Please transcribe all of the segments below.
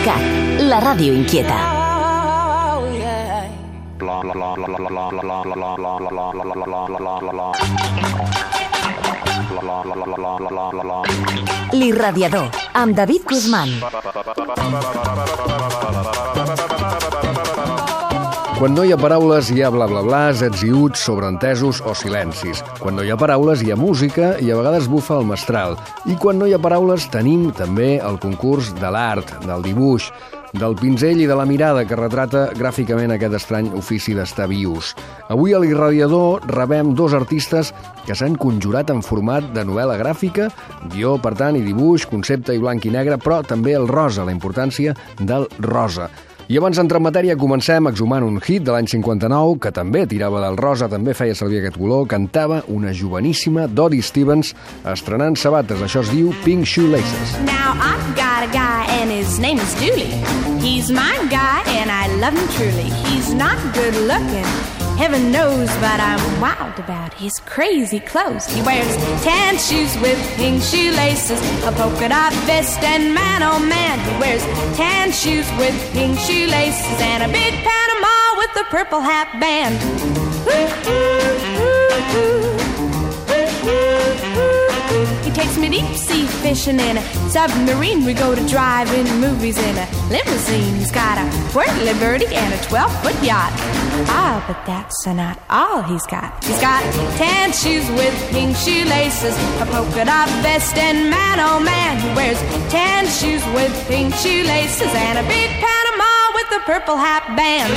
PScat, la ràdio inquieta. L'Irradiador, amb David Guzmán. Quan no hi ha paraules hi ha bla bla blàs, ets i uts, sobreentesos o silencis. Quan no hi ha paraules hi ha música i a vegades bufa el mestral. I quan no hi ha paraules tenim també el concurs de l'art, del dibuix, del pinzell i de la mirada que retrata gràficament aquest estrany ofici d'estar vius. Avui a l'Irradiador rebem dos artistes que s'han conjurat en format de novel·la gràfica, guió, per tant, i dibuix, concepte i blanc i negre, però també el rosa, la importància del rosa. I abans d'entrar en matèria, comencem exhumant un hit de l'any 59, que també tirava del rosa, també feia servir aquest color, cantava una joveníssima Dodie Stevens, estrenant sabates. Això es diu Pink Shoelaces. Now I've got a guy and his name is Dooley. He's my guy and I love him truly. He's not good looking, heaven knows, but I'm wild about his crazy clothes. He wears tan shoes with pink shoelaces, a polka dot vest, and man, oh man, he wears tan shoes with pink shoelaces and a big Panama with a purple hat band. He takes me deep sea fishing in a submarine. We go to drive-in movies in a limousine. He's got a Whirly birdie and a 12-foot yacht. Ah, but that's not all he's got. He's got tan shoes with pink shoelaces, a polka dot vest, and man, oh man, he wears tan shoes with pink shoelaces and a big Panama with a purple hat band.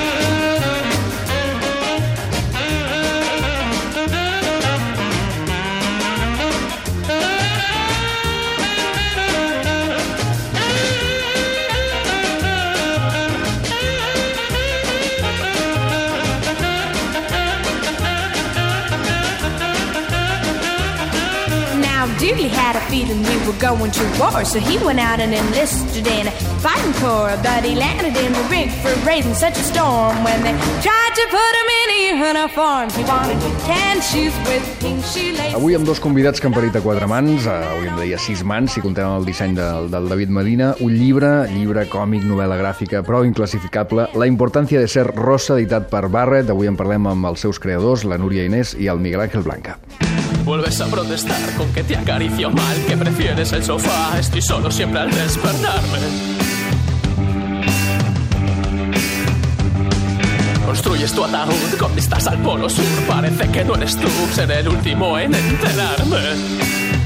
Dooley had a feeling we were going to war, so he went out and enlisted in a fighting corps. But he landed in the rig for raising such a storm when they tried to put him in a uniform. He wanted tan shoes with pink shoelaces. Avui amb dos convidats que han parit a quatre mans, hauríem de dir a 6 mans, si comptem el disseny del David Medina, un llibre còmic, novel·la gràfica, però inclassificable, La importància de ser rosa, editat per Barret. Avui en parlem amb els seus creadors, la Núria Inés i el Miguel Ángel Blanca. Vuelves a protestar con que te acaricio mal, que prefieres el sofá, estoy solo siempre al despertarme. Construyes tu ataúd con vistas al polo sur, parece que no eres tú, seré el último en enterarme.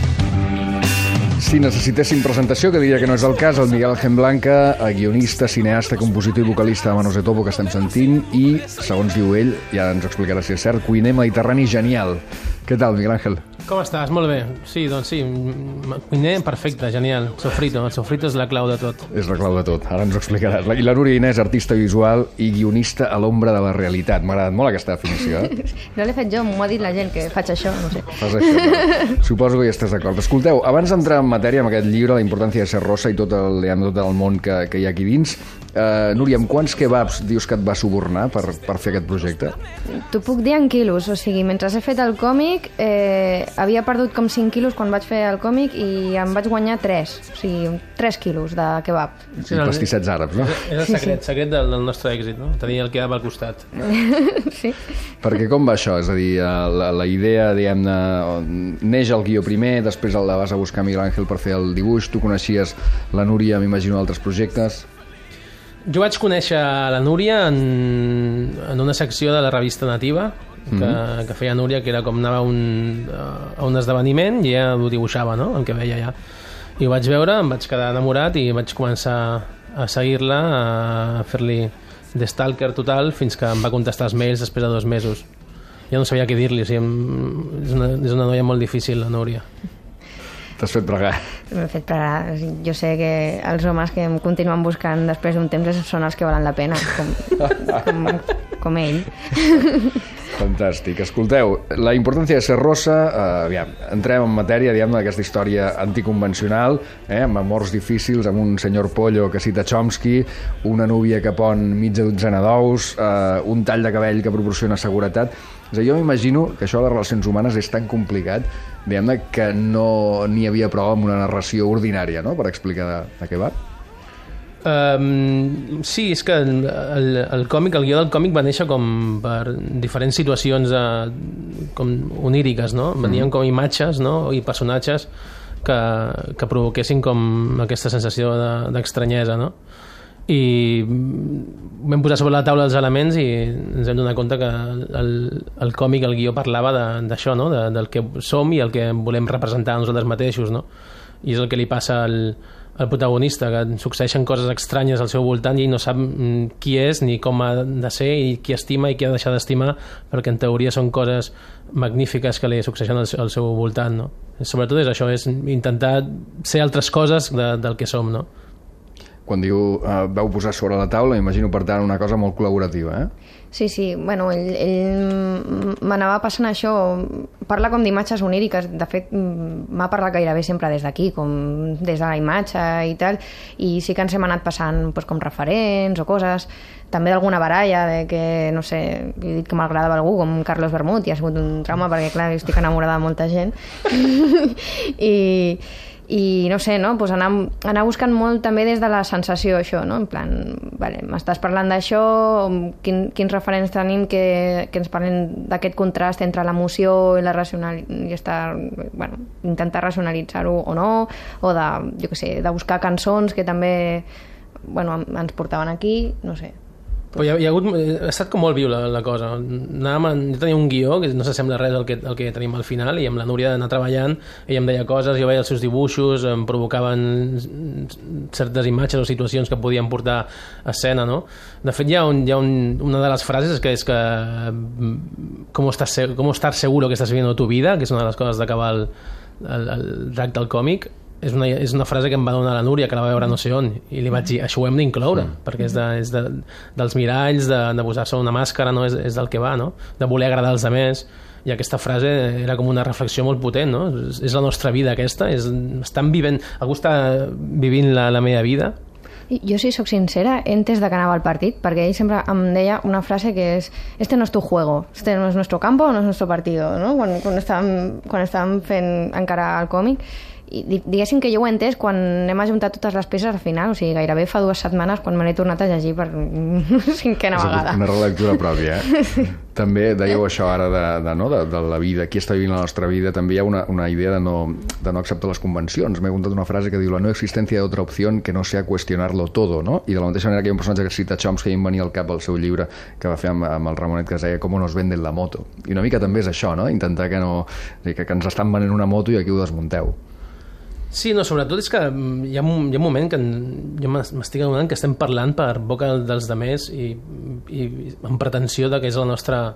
Si necessitéssim presentació, que diria que no és el cas, el Miguel Ángel Blanca, guionista, cineasta, compositor i vocalista de Manos de Topo, que estem sentint, i, segons diu ell, ja ens ho explicarà si és cert, cuiner mediterrani genial. Què tal, Miguel Ángel? Com estàs? Molt bé. Sí, doncs sí, cuiner perfecte, genial. Sofrito, el sofrito és la clau de tot. És la clau de tot, ara ens ho explicaràs. I la Núria Inés, artista visual i guionista a l'ombra de la realitat. M'ha agradat molt aquesta definició, No l'he fet jo, m'ho ha dit la gent que faig això, no sé. Fas això, no? Suposo que hi estàs d'acord. Escolteu, abans d'entrar en matèria amb aquest llibre, La importància de ser rosa i tot el món que hi ha aquí dins, Núria, amb quants kebabs dius que et va subornar per fer aquest projecte? T'ho puc dir en quilos, o sigui, mentre he fet el còmic havia perdut com 5 quilos quan vaig fer el còmic i em vaig guanyar 3, o sigui, 3 quilos de kebab. Sí, pastissets àrabs, no? És el secret del nostre èxit, no? Tenir el kebab al costat. Sí. Perquè com va això? És a dir, la idea, diguem-ne, neix el guió primer, després la vas a buscar Miguel Ángel per fer el dibuix, tu coneixies la Núria, m'imagino, altres projectes... Jo vaig conèixer la Núria en una secció de la revista Nativa que feia Núria, que era com anava a un esdeveniment i ella ho dibuixava, no?, el que veia ja. I ho vaig veure, em vaig quedar enamorat i vaig començar a seguir-la, a fer-li de stalker total, fins que em va contestar els mails després de 2 mesos. Ja no sabia què dir-li, o sigui, és una noia molt difícil, la Núria. T'has fet pregar. M'he fet pregar. Jo sé que els homes que em continuen buscant després d'un temps són els que valen la pena, com ell. Fantàstic. Escolteu, La importància de ser rosa, aviam, entrem en matèria, diguem, d'aquesta història anticonvencional, amb amors difícils, amb un senyor Pollo que cita Chomsky, una núvia que pon mitja dotzena d'ous, un tall de cabell que proporciona seguretat. És a dir, jo m'imagino que això de les relacions humanes és tan complicat, diguem-ne, que no n'hi havia prou amb una narració ordinària, no?, per explicar de què va. Sí, és que el còmic, el guió del còmic va néixer com per diferents situacions com oníriques, no? Venien com imatges, no? I personatges que provoquessin com aquesta sensació d'estranyesa, no? I vam posar sobre la taula els elements i ens vam donar compte que el còmic, el guió parlava d'això, no? Del que som i el que volem representar nosaltres mateixos, no? I és el que li passa al protagonista, que succeeixen coses estranyes al seu voltant i no sap qui és ni com ha de ser i qui estima i qui ha de deixar d'estimar, perquè en teoria són coses magnífiques que li succeeixen al seu voltant, no? Sobretot és això, és intentar ser altres coses del que som, no? Quan diu vau posar sobre la taula, imagino per tant una cosa molt col·laborativa, Sí, bueno, ell m'anava passant això, parla com d'imatges oníriques, de fet m'ha parlat gairebé sempre des d'aquí, com des de la imatge i tal, i sí que ens hem anat passant doncs, com referents o coses, també d'alguna baralla de que, no sé, he dit que m'agradava algú com Carlos Bermud i ha sigut un trauma perquè clar, estic enamorada de molta gent i no sé, no? Pues anar buscant molt també des de la sensació això, no? En plan, vale, m'estàs parlant d'això, quins referents tenim que ens parlen d'aquest contrast entre l'emoció i la intentar racionalitzar-ho o no, o jo què sé, de buscar cançons que també ens portaven aquí, no sé. Però ha estat com molt viu la cosa. Jo tenia un guió que no s'assembla res al que tenim al final i amb la Núria d'anar treballant, ella em deia coses, jo veia els seus dibuixos, em provocaven certes imatges o situacions que podien portar a escena, no? De fet, hi ha una de les frases que és que ¿cómo estar seguro que estás viviendo tu vida? Que és una de les coses d'acabar el drac del còmic. És una frase que em va donar la Núria, que la va veure no sé on, i li vaig dir, això ho hem d'incloure, perquè és dels miralls, de posar-se una màscara, no? És del que va, no? De voler agradar als altres, i aquesta frase era com una reflexió molt potent, no? És la nostra vida aquesta, algú està vivint la meva vida. Jo, si sóc sincera, he entès de que anava al partit, perquè ell sempre em deia una frase que és este no es tu juego, este no es nuestro campo, no es nuestro partido, no? Quan estàvem fent encara el còmic, i diguéssim que jo ho he entès quan hem ajuntat totes les peces al final, o sigui, gairebé fa 2 setmanes quan me l'he tornat a llegir per 5a vegada. Una relectura pròpia, També dèieu això ara de la vida, qui està vivint la nostra vida, també hi ha una idea de no acceptar les convencions. M'he apuntat una frase que diu la no existència de otra opción que no sea cuestionarlo todo, no? I de la mateixa manera que hi ha un personatge que cita Chomsky i em venia al cap al seu llibre que va fer amb el Ramonet, que es deia «Cómo nos venden la moto». I una mica també és això, no? Intentar que ens estan venent una moto i aquí ho desmunteu. Sí, no, sobretot és que hi ha un moment que jo m'estic adonant que estem parlant per boca dels demés i amb pretensió de que és la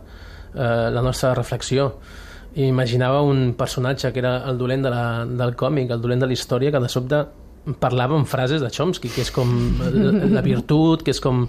nostra reflexió. I imaginava un personatge que era el dolent del còmic, el dolent de la història, que de sobte parlava amb frases de Chomsky, que és com la virtut, que és com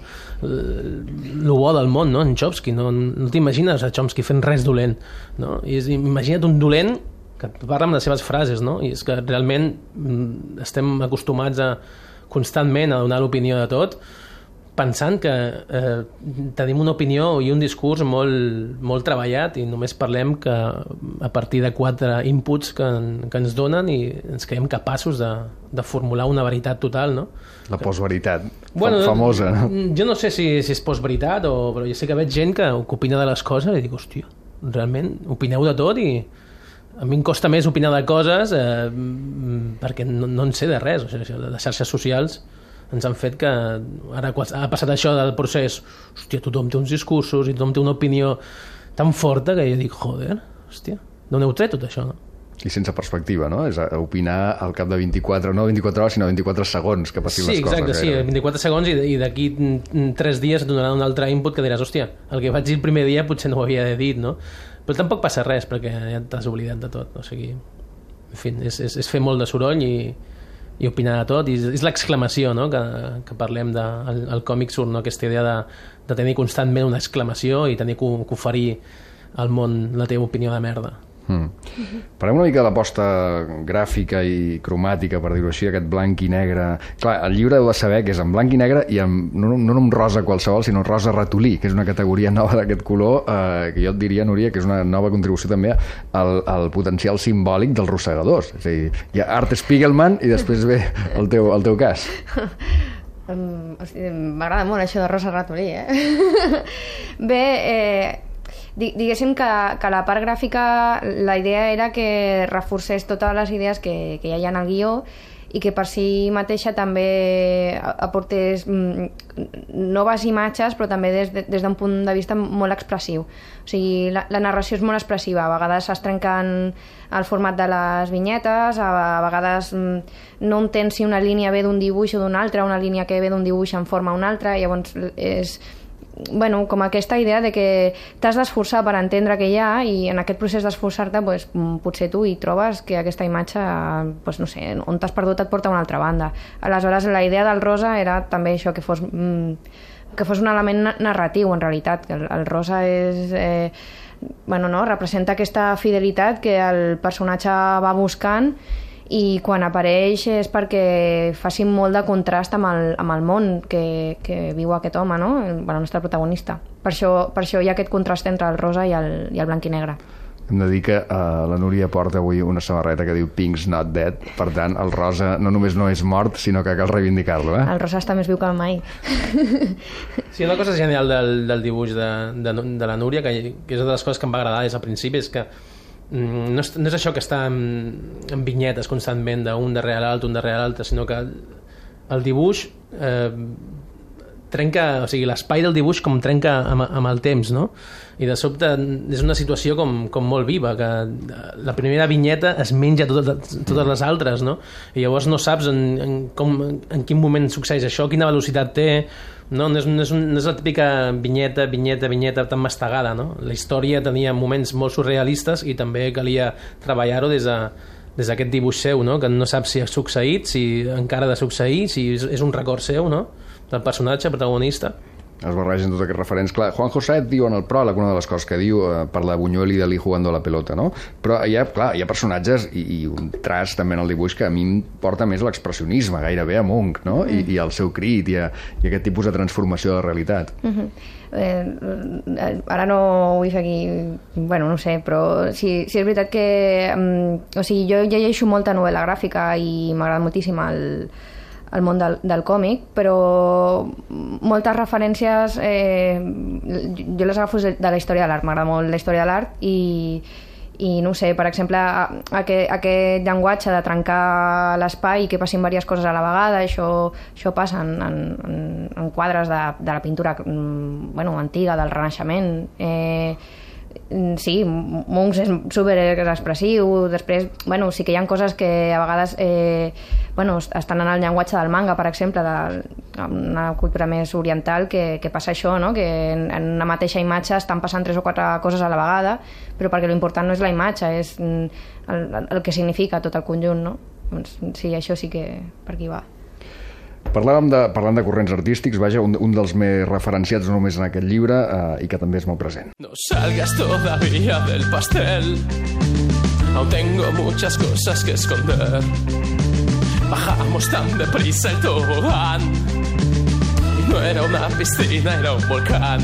el bo del món, no? En Chomsky, no t'imagines a Chomsky fent res dolent, no? Imagina't un dolent que parla amb les seves frases, no? I és que realment estem acostumats constantment a donar l'opinió de tot, pensant que tenim una opinió i un discurs molt treballat i només parlem que a partir de 4 inputs que ens donen i ens creiem capaços de formular una veritat total, no? La postveritat, famosa, no? Jo no sé si és postveritat, però jo sé que veig gent que opina de les coses i dic, hòstia, realment opineu de tot i a mi em costa més opinar de coses perquè no en sé de res. O sigui, les xarxes socials ens han fet que ara ha passat això del procés, hòstia, tothom té uns discursos i tothom té una opinió tan forta que jo dic, joder, hòstia, d'on heu tret tot això, no? I sense perspectiva, no? És opinar al cap de 24 hores, sinó 24 segons que passin les coses. Sí, exacte, sí, 24 segons i d'aquí 3 dies et donaran un altre input que diràs, hòstia, el que vaig dir el primer dia potser no ho havia dit, no? Però tampoc passa res perquè ja t'has oblidat de tot, o sigui, en fi, és fer molt de soroll i opinar de tot, i és l'exclamació, no? Que parlem del còmic surt, no? Aquesta idea de tenir constantment una exclamació i tenir que oferir al món la teva opinió de merda. Parlem una mica de l'aposta gràfica i cromàtica, per dir-ho així, aquest blanc i negre. Clar, el llibre heu de saber que és en blanc i negre i no en rosa qualsevol, sinó en rosa ratolí, que és una categoria nova d'aquest color, que jo et diria, Núria, que és una nova contribució també al potencial simbòlic dels rossegadors. És a dir, hi ha Art Spiegelman i després ve el teu cas. M'agrada molt això de Rosa Ratolí, Bé, diguéssim que la part gràfica, la idea era que reforcés totes les idees que hi ha en el guió i que per si mateixa també aportés noves imatges, però també des d'un punt de vista molt expressiu. O sigui, la narració és molt expressiva, a vegades es trenquen el format de les vinyetes, a vegades no entens si una línia ve d'un dibuix o d'un altre, una línia que ve d'un dibuix en forma una altra, llavors és com aquesta idea de que t'has d'esforçar per entendre què hi ha i en aquest procés d'esforçar-te potser tu hi trobes que aquesta imatge, no sé, on t'has perdut et porta a una altra banda. Aleshores la idea del rosa era també això, que fos un element narratiu en realitat, que el rosa és representa aquesta fidelitat que el personatge va buscant i quan apareix és perquè faci molt de contrast amb el món que viu aquest home, no? El nostre protagonista. Per això hi ha aquest contrast entre el rosa i el blanc i negre. Hem de dir que la Núria porta avui una samarreta que diu Pink's not dead, per tant el rosa no només no és mort, sinó que cal reivindicar-lo, El rosa està més viu que mai. Sí, una cosa genial del dibuix de la Núria, que és una de les coses que em va agradar des del principi, és que no és això que està en vinyetes constantment d'un darrere l'altre, sinó que el dibuix trenca, o sigui, l'espai del dibuix com trenca amb el temps, no? I de sobte és una situació com molt viva, que la primera vinyeta es menja totes les altres, no? I llavors no saps en quin moment succeeix això, quina velocitat té, no és la típica vinyeta tan mastegada, no? La història tenia moments molt surrealistes i també calia treballar-ho des d'aquest dibuix seu, no? Que no saps si ha succeït, si encara ha de succeir, si és un record seu, no? Del personatge protagonista. Es barregen tots aquests referents. Clar, Juan José diu en el pròleg una de les coses que diu parla de Buñuel i de Dalí jugando a la pelota, no? Però hi ha personatges i un traç també en el dibuix que a mi em porta més l'expressionisme, gairebé a Munch, no? I el seu crit i aquest tipus de transformació de la realitat. Ara no vull fer aquí, no sé, però sí és veritat que jo llegeixo molta novel·la gràfica i m'agrada moltíssim el món del còmic, però moltes referències jo les agafo de la història de l'art, m'agrada molt la història de l'art i no sé, per exemple aquest llenguatge de trencar l'espai i que passin diverses coses a la vegada, això passa en quadres de la pintura antiga, del Renaixement. Sí, Munch és superexpressiu. Després, sí que hi ha coses que a vegades estan en el llenguatge del manga, per exemple, d'una cultura més oriental, que passa això, no? Que en una mateixa imatge estan passant 3 o 4 coses a la vegada, però perquè l'important no és la imatge, és el que significa tot el conjunt, no? Doncs sí, això sí que per aquí va. Parlant de corrents artístics, vaja, un dels més referenciats no només en aquest llibre i que també és molt present. No salgas todavía del pastel, aún tengo muchas cosas que esconder. Bajamos tan deprisa el tobogán, no era una piscina, era un volcán.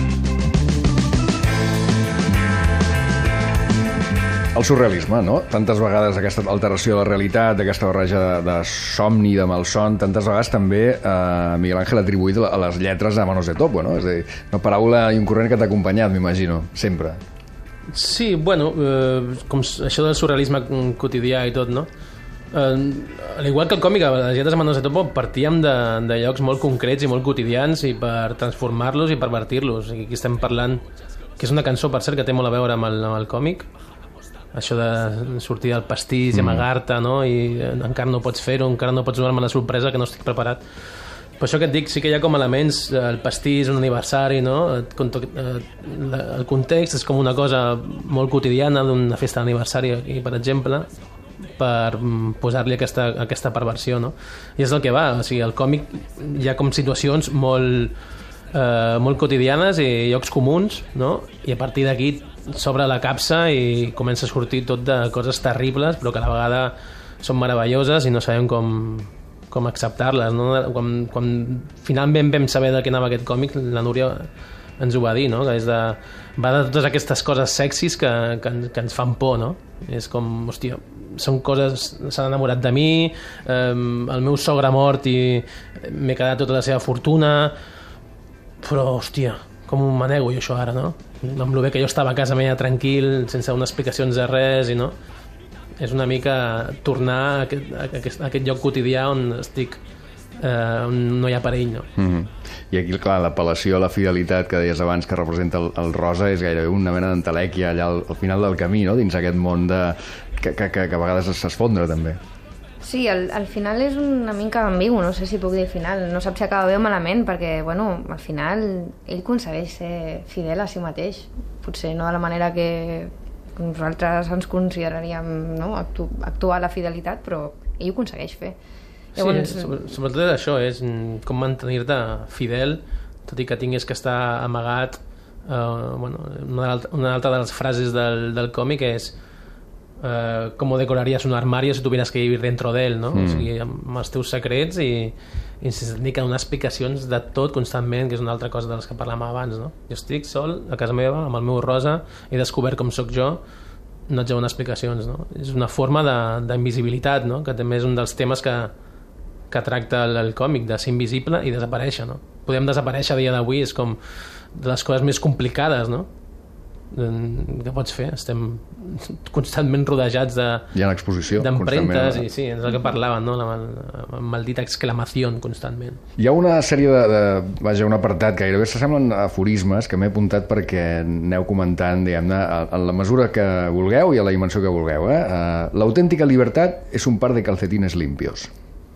El surrealisme, no? Tantes vegades aquesta alteració de la realitat, aquesta barreja de somni, de malson, tantes vegades també Miguel Ángel ha atribuït a les lletres de Manos de Topo, no? És a dir, una paraula i un corrent que t'ha acompanyat, m'imagino, sempre. Sí, com això del surrealisme quotidià i tot, no? Al igual que el còmic, les lletres de Manos de Topo partíem de llocs molt concrets i molt quotidians i per transformar-los i pervertir-los. I aquí estem parlant, que és una cançó, per cert, que té molt a veure amb el còmic, això de sortir del pastís i amagar-te, no? I encara no pots fer-ho, encara no pots donar-me la sorpresa que no estic preparat. Per això que et dic, sí que hi ha com elements, el pastís, un aniversari, no? El context és com una cosa molt quotidiana d'una festa d'aniversari, per exemple, per posar-li aquesta perversió, no? I és el que va, o sigui, el còmic hi ha com situacions molt quotidianes i llocs comuns, no? I a partir d'aquí s'obre la capsa i comença a sortir tot de coses terribles però que a la vegada són meravelloses i no sabem com acceptar-les, no? Quan finalment vam saber de què anava aquest còmic, la Núria ens ho va dir, no? Que va de totes aquestes coses sexis que ens fan por, no? És com, hòstia, són coses, s'han enamorat de mi, el meu sogre ha mort i m'he quedat tota la seva fortuna, però, hòstia, com me nego jo això ara, no? Amb el bé que jo estava a casa meva tranquil, sense unes explicacions de res, i no? És una mica tornar a aquest lloc quotidià on estic, on no hi ha perill, no? I aquí, clar, l'apel·lació a la fidelitat que deies abans que representa el Rosa és gairebé una mena d'entelèquia allà al final del camí, no? Dins aquest món que a vegades s'esfondra també. Sí, al final és una mica ambigu, no sé si puc dir final, no saps si acaba bé o malament, perquè, bueno, al final ell aconsegueix ser fidel a si mateix, potser no de la manera que nosaltres ens consideraríem, no? Actuar la fidelitat, però ell ho aconsegueix fer. Llavors... Sí, sobretot això, és com mantenir-te fidel, tot i que tingués que estar amagat. Una altra de les frases del còmic és com decoraries un armario si tuvieras que vivir dentro d'ell, no? O sigui, amb els teus secrets i sense tenir que donar explicacions de tot constantment, que és una altra cosa de les que parlàvem abans, no? Jo estic sol a casa meva amb el meu Rosa, he descobert com sóc jo, no haig de donar explicacions, no? És una forma d'invisibilitat, no? Que també és un dels temes que tracta el còmic, de ser invisible i desaparèixer, no? Podem desaparèixer a dia d'avui, és com de les coses més complicades, no? Què pots fer? Estem constantment rodejats d'empremtes i sí, és el que parlaven, no? La maldita exclamació constantment. Hi ha una sèrie un apartat que gairebé s'assemblen aforismes que m'he apuntat perquè aneu comentant, diguem-ne, en la mesura que vulgueu i a la dimensió que vulgueu. L'autèntica libertat és un par de calcetines limpios.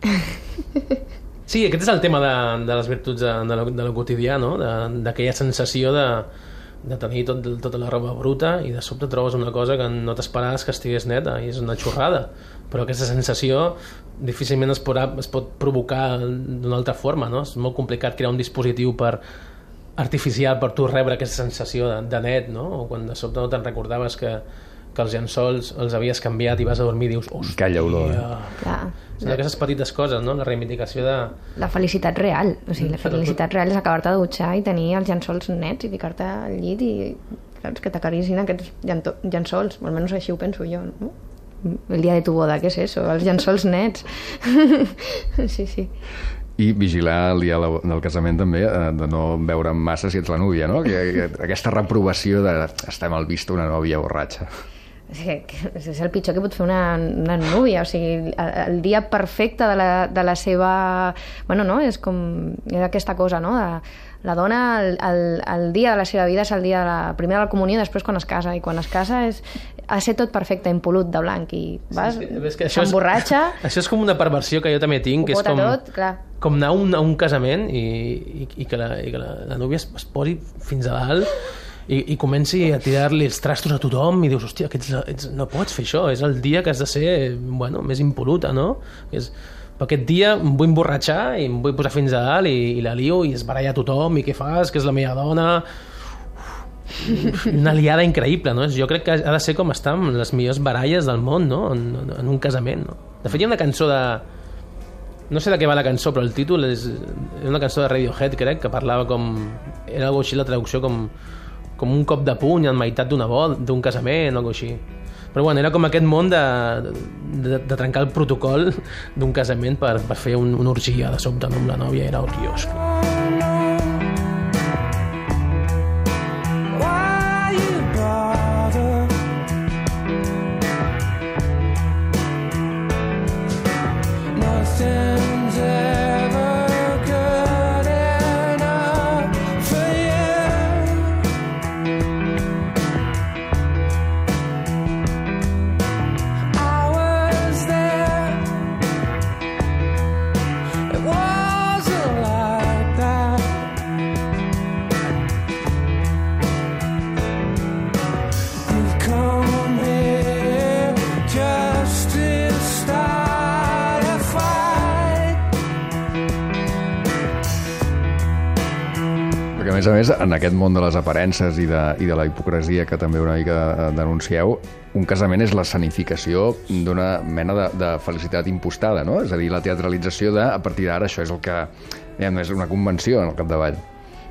Sí, aquest és el tema de les virtuts de lo quotidià, no? D'aquella sensació de tenir tota la roba bruta i de sobte trobes una cosa que no t'esperaves que estigués neta i és una xorrada, però aquesta sensació difícilment es pot provocar d'una altra forma, no? És molt complicat crear un dispositiu artificial per tu rebre aquesta sensació de net, no? O quan de sobte no te'n recordaves que els llençols els havies canviat i vas a dormir i dius, hòstia, calla olor, són aquestes petites coses, no? La reivindicació de... La felicitat real, o sigui, la felicitat real és acabar-te de dutxar i tenir els llençols nets i ficar-te al llit i saps, que t'acaricin aquests llençols, almenys així ho penso jo, no? El dia de tu boda, què és això? Els llençols nets. Sí. I vigilar el dia del casament també, de no veure massa si ets la núvia, no? Aquesta reprovació de estar mal vista una nòvia borratxa. És el pitjor que pot fer una núvia, o sigui, el dia perfecte de la seva... Bueno, no? És aquesta cosa, no? La dona, el dia de la seva vida és el dia primer de la comunió i després quan es casa, i quan es casa ha de ser tot perfecte, impolut de blanc, i vas, s'emborratxa... Això és com una perversió que jo també tinc, que és com anar a un casament i que la núvia es posi fins a dalt i comenci a tirar-li els trastos a tothom i dius, hòstia, no pots fer això, és el dia que has de ser, bueno, més impoluta, no? Però aquest dia em vull emborratxar i em vull posar fins a dalt i la lio i es baralla tothom i què fas, que és la meva dona... Una liada increïble, no? Jo crec que ha de ser com estar amb les millors baralles del món, no? En un casament, no? De fet, hi ha una cançó de... No sé de què va la cançó, però el títol és una cançó de Radiohead, crec, que parlava com... Era algo així, la traducció, com un cop de puny en meitat d'un casament o alguna així. Però bueno, era com aquest món de trencar el protocol d'un casament per fer una orgia de sobte amb la nòvia. Era odiós. A més, en aquest món de les aparences i de la hipocresia que també una mica denuncieu, un casament és l'escenificació d'una mena de felicitat impostada, no? És a dir, la teatralització a partir d'ara això és el que és una convenció al capdavall.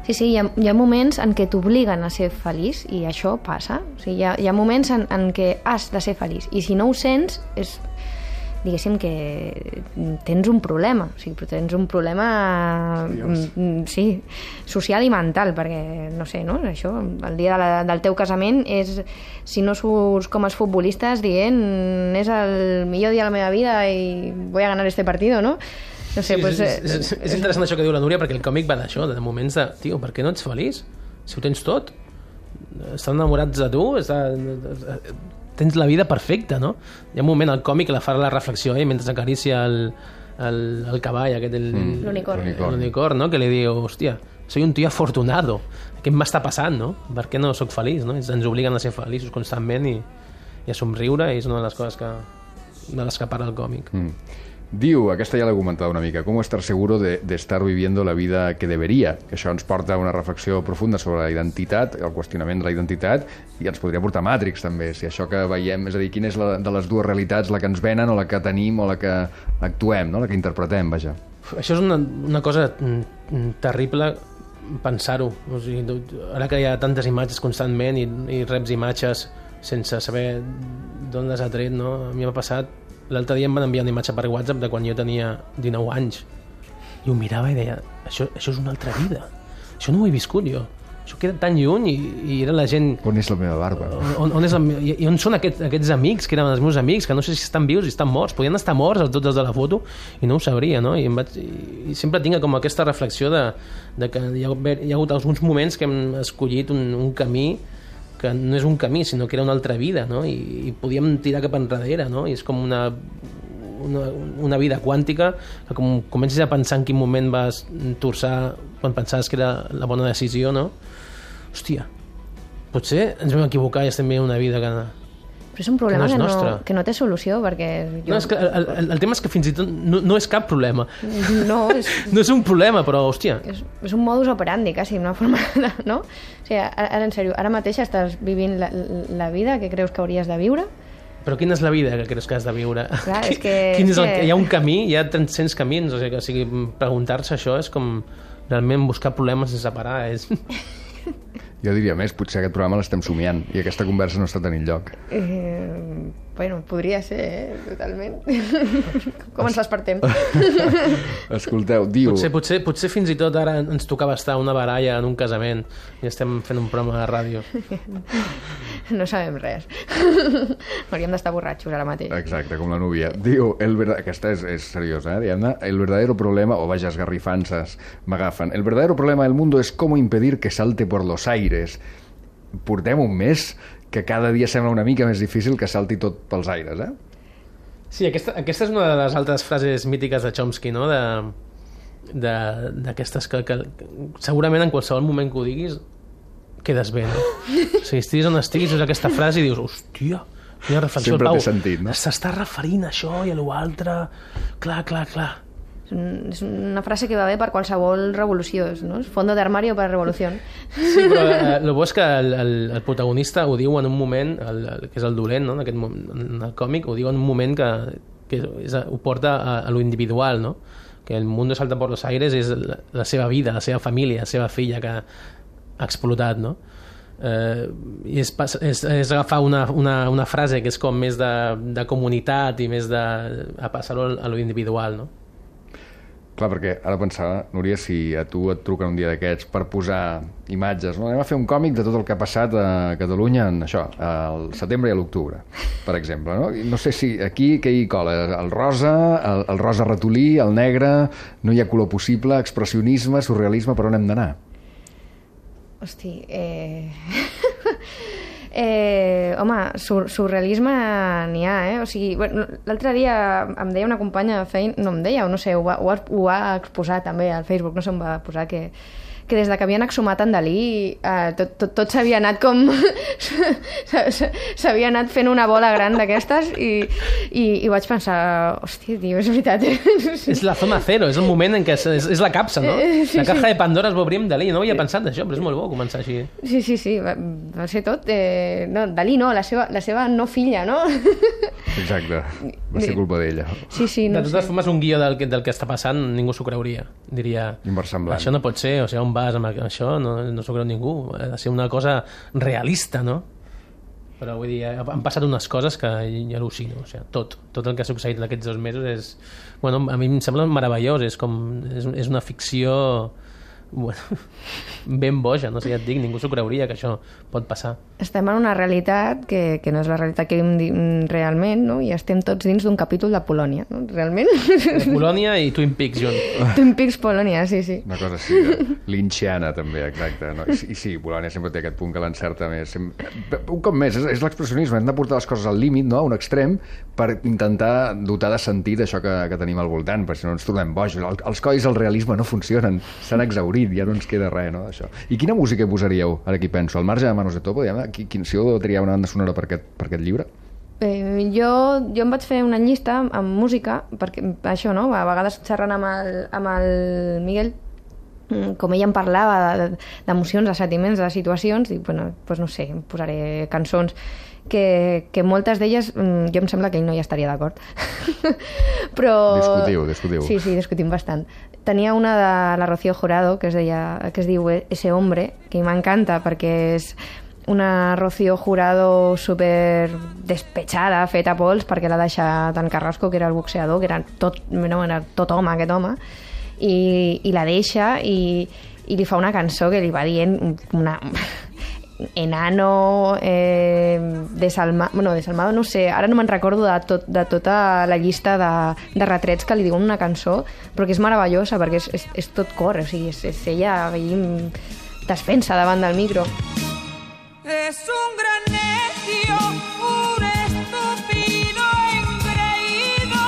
Sí, hi ha moments en què t'obliguen a ser feliç i això passa. O sigui, hi ha moments en què has de ser feliç i si no ho sents és, diguéssim, que tens un problema. O sigui, però tens un problema sí, social i mental, perquè, no sé, no? Això, el dia del teu casament és, si no surts com els futbolistes dient és el millor dia de la meva vida i voy a ganar este partido, no? No sé, sí, pues, és interessant això que diu la Núria, perquè el còmic va d'això, de moments de, tio, per què no ets feliç? Si ho tens tot, estan enamorats de tu, tens la vida perfecta, no? Hi ha un moment al còmic que la fa la reflexió, mentre acaricia el cavall, aquest, l'unicorn, no? Que li diu, hòstia, soy un tío afortunado, què m'està passant, no? Per què no sóc feliç, no? Ens obliguen a ser feliços constantment i a somriure, i és una de les coses de les que parla el còmic. Diu, aquesta ja l'he comentat una mica, ¿cómo estar seguro de estar viviendo la vida que debería? Que això ens porta a una reflexió profunda sobre la identitat, el qüestionament de la identitat, i ens podria portar a Matrix, també, si això que veiem, és a dir, quina és de les dues realitats, la que ens venen o la que tenim o la que actuem, no? La que interpretem, vaja. Això és una cosa terrible pensar-ho. O sigui, ara que hi ha tantes imatges constantment i reps imatges sense saber d'on les ha tret, no? A mi m'ha passat. L'altre dia em van enviar una imatge per WhatsApp de quan jo tenia 19 anys i ho mirava i deia, això és una altra vida, això no ho he viscut jo, això queda tan lluny i era la gent... On és la meva barba? I on són aquests amics que eren els meus amics, que no sé si estan vius i estan morts, podien estar morts tots els de la foto i no ho sabria, no? I sempre tinc com aquesta reflexió de que hi ha hagut alguns moments que hem escollit un camí que no és un camí, sinó que era una altra vida, no? I podíem tirar cap enrere, no? I és com una vida quàntica que com comences a pensar en quin moment vas torçar quan pensaves que era la bona decisió, no? Hòstia, potser ens vam equivocar i estem vivint una vida que però és un problema que no té solució, perquè... No, és que el tema és que fins i tot no és cap problema. No és un problema, però, hòstia... És un modus operandi, quasi, una forma de... No? O sigui, ara, en sèrio, ara mateix estàs vivint la vida que creus que hauries de viure? Però quina és la vida que creus que has de viure? Clar, és que... Hi ha un camí, hi ha 300 camins, o sigui, preguntar-se això és com realment buscar problemes sense parar, és... Jo diria més, potser aquest programa l'estem somiant i aquesta conversa no està tenint lloc. Bueno, podria ser, totalment. Com ens l'espertem? Escolteu, diu... Potser fins i tot ara ens tocava estar una baralla en un casament i estem fent un programa de ràdio. No sabem res. Hauríem d'estar borratxos ara mateix. Exacte, com la Núvia. Diu, aquesta és seriosa, diguem-ne, el verdadero problema, o vaja, esgarrifances m'agafen, el verdadero problema del mundo es cómo impedir que salte por los aires. Portem un mes que cada dia sembla una mica més difícil que salti tot pels aires, eh? Sí, aquesta és una de les altres frases mítiques de Chomsky, no? D'aquestes que segurament en qualsevol moment que ho diguis quedes bé, no? O sigui, estiguis on estiguis, és aquesta frase i dius, hòstia, quina reflexió, sempre Pau, té sentit, no? S'està referint a això i a l'altre, clar. És una frase que va bé per qualsevol revolució, no? Fondo de armario per revolució. Sí, però el bo és que el protagonista ho diu en un moment, que és el dolent, no? En el còmic, ho diu en un moment que ho porta a lo individual, no? Que el mundo salta por los aires és la seva vida, la seva família, la seva filla que ha explotat, no? I és agafar una frase que és com més de comunitat i més a passar-ho a lo individual, no? Clar, perquè ara pensava, Núria, si a tu et truquen un dia d'aquests per posar imatges, no? Anem a fer un còmic de tot el que ha passat a Catalunya en això, al setembre i a l'octubre, per exemple, no? No sé si aquí què hi cola, el rosa, el rosa ratolí, el negre, no hi ha color possible, expressionisme, surrealisme, per on hem d'anar? Hosti, home, surrealisme n'hi ha, O sigui, bueno, l'altre dia em deia una companya de feina, no em deia, o no sé, ho va exposar també al Facebook, no sé on va posar, que des de que havien exhumat en Dalí tot s'havia anat com s'havia anat fent una bola gran d'aquestes i vaig pensar, hòstia, tio, és veritat. És la zona cero, és el moment en què és la capsa, no? La caja de Pandora es va obrir amb Dalí, no havia pensat d'això, però és molt bo començar així. Sí, va ser tot. No, Dalí no, la seva no filla, no? Exacte, va ser culpa d'ella. Sí, no sé. De totes formes, un guió del que està passant ningú s'ho creuria. Diria, inversemblant. Això no pot ser, o sigui, on vas amb això, no s'ho creu ningú. Ha de ser una cosa realista, no? Però vull dir, han passat unes coses que al·lucino, o sigui, tot el que ha succeït en aquests 2 mesos és... Bueno, a mi em sembla meravellós, és una ficció... Bueno, ben boja, no sé, ja et dic, ningú s'ho creuria que això pot passar. Estem en una realitat que no és la realitat que vivim realment, no? I estem tots dins d'un capítol de Polònia, no? Realment. Polònia i Twin Peaks junt. Twin Peaks, Polònia, sí. Una cosa així, lynchiana també, exacte. No? I sí, Polònia sempre té aquest punt que l'encerta més. Un cop més, és l'expressionisme, hem de portar les coses al límit, no? A un extrem, per intentar dotar de sentit això que tenim al voltant, perquè si no ens trobem bojos. Els codis del realisme no funcionen, s'han exhaurit, ja no ens queda res, no? Això. I quina música posaríeu, ara aquí penso? Al marge de Manos de Topo, si heu de triar una banda sonora per aquest llibre? Jo em vaig fer una llista amb música, perquè això, no? A vegades xerrant amb el Miguel, com ell em parlava d'emocions, de sentiments, de situacions, dic, bueno, doncs no sé, em posaré cançons que moltes d'elles jo em sembla que ell no hi estaria d'acord. Però... Discutiu. Sí, discutim bastant. Tenia una de la Rocío Jurado que es diu Ese hombre, que m'encanta perquè és una Rocío Jurado super despechada, feta pols, perquè l'ha deixat en Carrasco, que era el boxeador, que era tot home, aquest home, i la deixa i li fa una cançó que li va dient una... Enano, Desalmado, no sé, ara no me'n recordo de tota la llista de retrets que li diuen una cançó, però que és meravellosa perquè és tot cor, o sigui, és ella veient desfensa davant del micro. Es un gran necio, un estúpido engreído,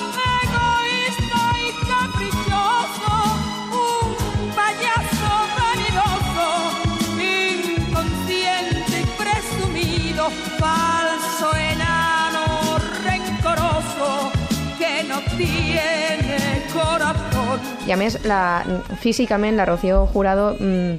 egoísta y caprichoso, un payaso vanidoso, inconsciente y presumido, falso enano rencoroso, que no tiene corazón. I a més, físicament, la Rocío Jurado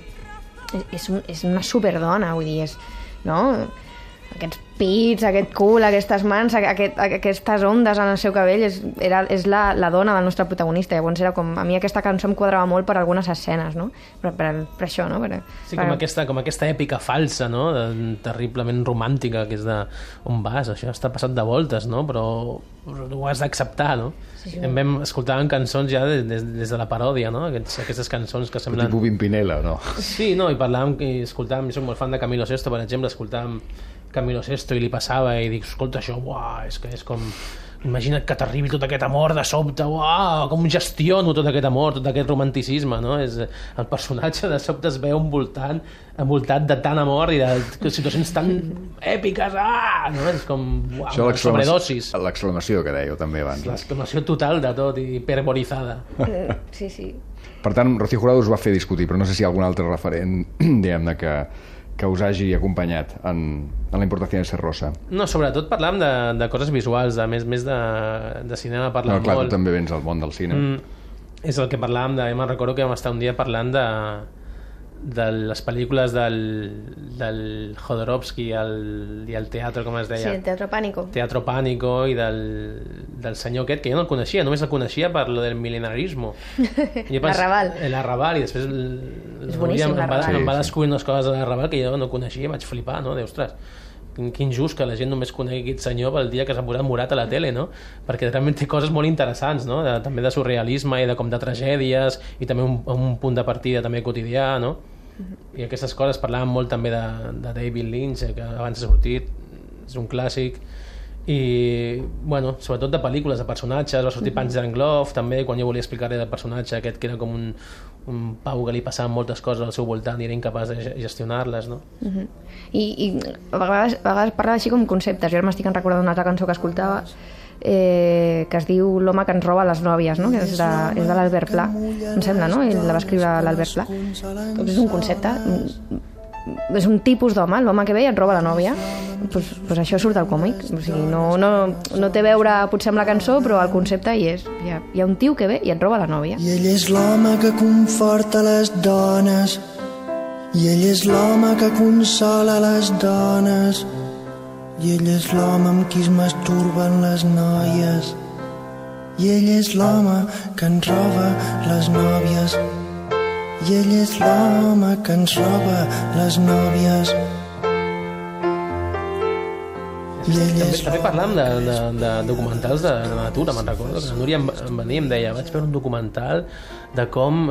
és una superdona, vull dir, no? Aquests pits, aquest cul, aquestes mans, aquestes ondes en el seu cabell, és la dona del nostre protagonista. Llavors era com, a mi aquesta cançó em quadrava molt per algunes escenes, no? Per això, no? Sí, com aquesta èpica falsa, no? Terriblement romàntica, que és de on vas, això està passat de voltes, no? Però ho has d'acceptar, no? Sí. Escoltàvem cançons ja des de la paròdia, no? Aquestes cançons que semblen... Tipus Pimpinela, no? Sí, no, i parlàvem, i escoltàvem, jo soc molt fan de Camilo Sesto, per exemple, escoltàvem Camilo Sesto i li passava i dic, escolta això, uah, és que és com... Imagina't que t'arribi tot aquest amor de sobte, uah, com gestiono tot aquest amor, tot aquest romanticisme, no? El personatge de sobte es veu envoltat de tant amor i de situacions tan èpiques, no? És com, uah, sobredosis. L'exclamació que dèieu també abans. L'exclamació total de tot, hiperbolitzada. Sí. Per tant, Rocío Jurado us va fer discutir, però no sé si hi ha algun altre referent, diguem-ne, que us hagi acompanyat en la importància de ser rosa. No, sobretot parlàvem de coses visuals, més de cinema parlàvem molt. Clar, tu també vens al món del cine. És el que parlàvem jo me'n recordo que vam estar un dia parlant de les pel·lícules del Jodorowsky i el teatre, com es deia? Sí, el Teatro Pánico. Teatro Pánico i del senyor aquest, que jo no el coneixia, només el coneixia per lo del mil·lenarismo. L'Arrabal. L'Arrabal, i després és boníssim, l'Arrabal. Em va descobrir unes coses de l'Arrabal que jo no coneixia, vaig flipar, no? Ostres, quin just que la gent només conegui aquest senyor pel dia que s'ha posat morat a la tele, no? Perquè realment té coses molt interessants, no? També de surrealisme i de tragèdies i també un punt de partida també quotidià, no? I aquestes coses parlàvem molt també de David Lynch, que abans ha sortit, és un clàssic, i bueno, sobretot de pel·lícules, de personatges. Va sortir Punch Drunk Love també, quan jo volia explicar-li del personatge aquest que era com un pau que li passaven moltes coses al seu voltant i era incapaç de gestionar-les, no? I a vegades parlava així com conceptes. Jo ara m'estic recordant una altra cançó que escoltava que es diu L'home que ens roba les nòvies, no? Que és de l'Albert Pla, em sembla, no? Ell la va escriure l'Albert Pla. Doncs és un concepte, és un tipus d'home, l'home que ve i et roba la nòvia. Pues això surt del còmic, o sigui, no té a veure potser amb la cançó, però el concepte hi és. Hi ha un tio que ve i et roba la nòvia. I ell és l'home que conforta les dones, i ell és l'home que consola les dones, i ell és l'home amb qui es masturben les noies, i ell és l'home que ens roba les nòvies, i ell és l'home que ens roba les nòvies. També parlàvem de documentals de natura, me'n recordo que la Núria em venia i em deia vaig veure un documental de com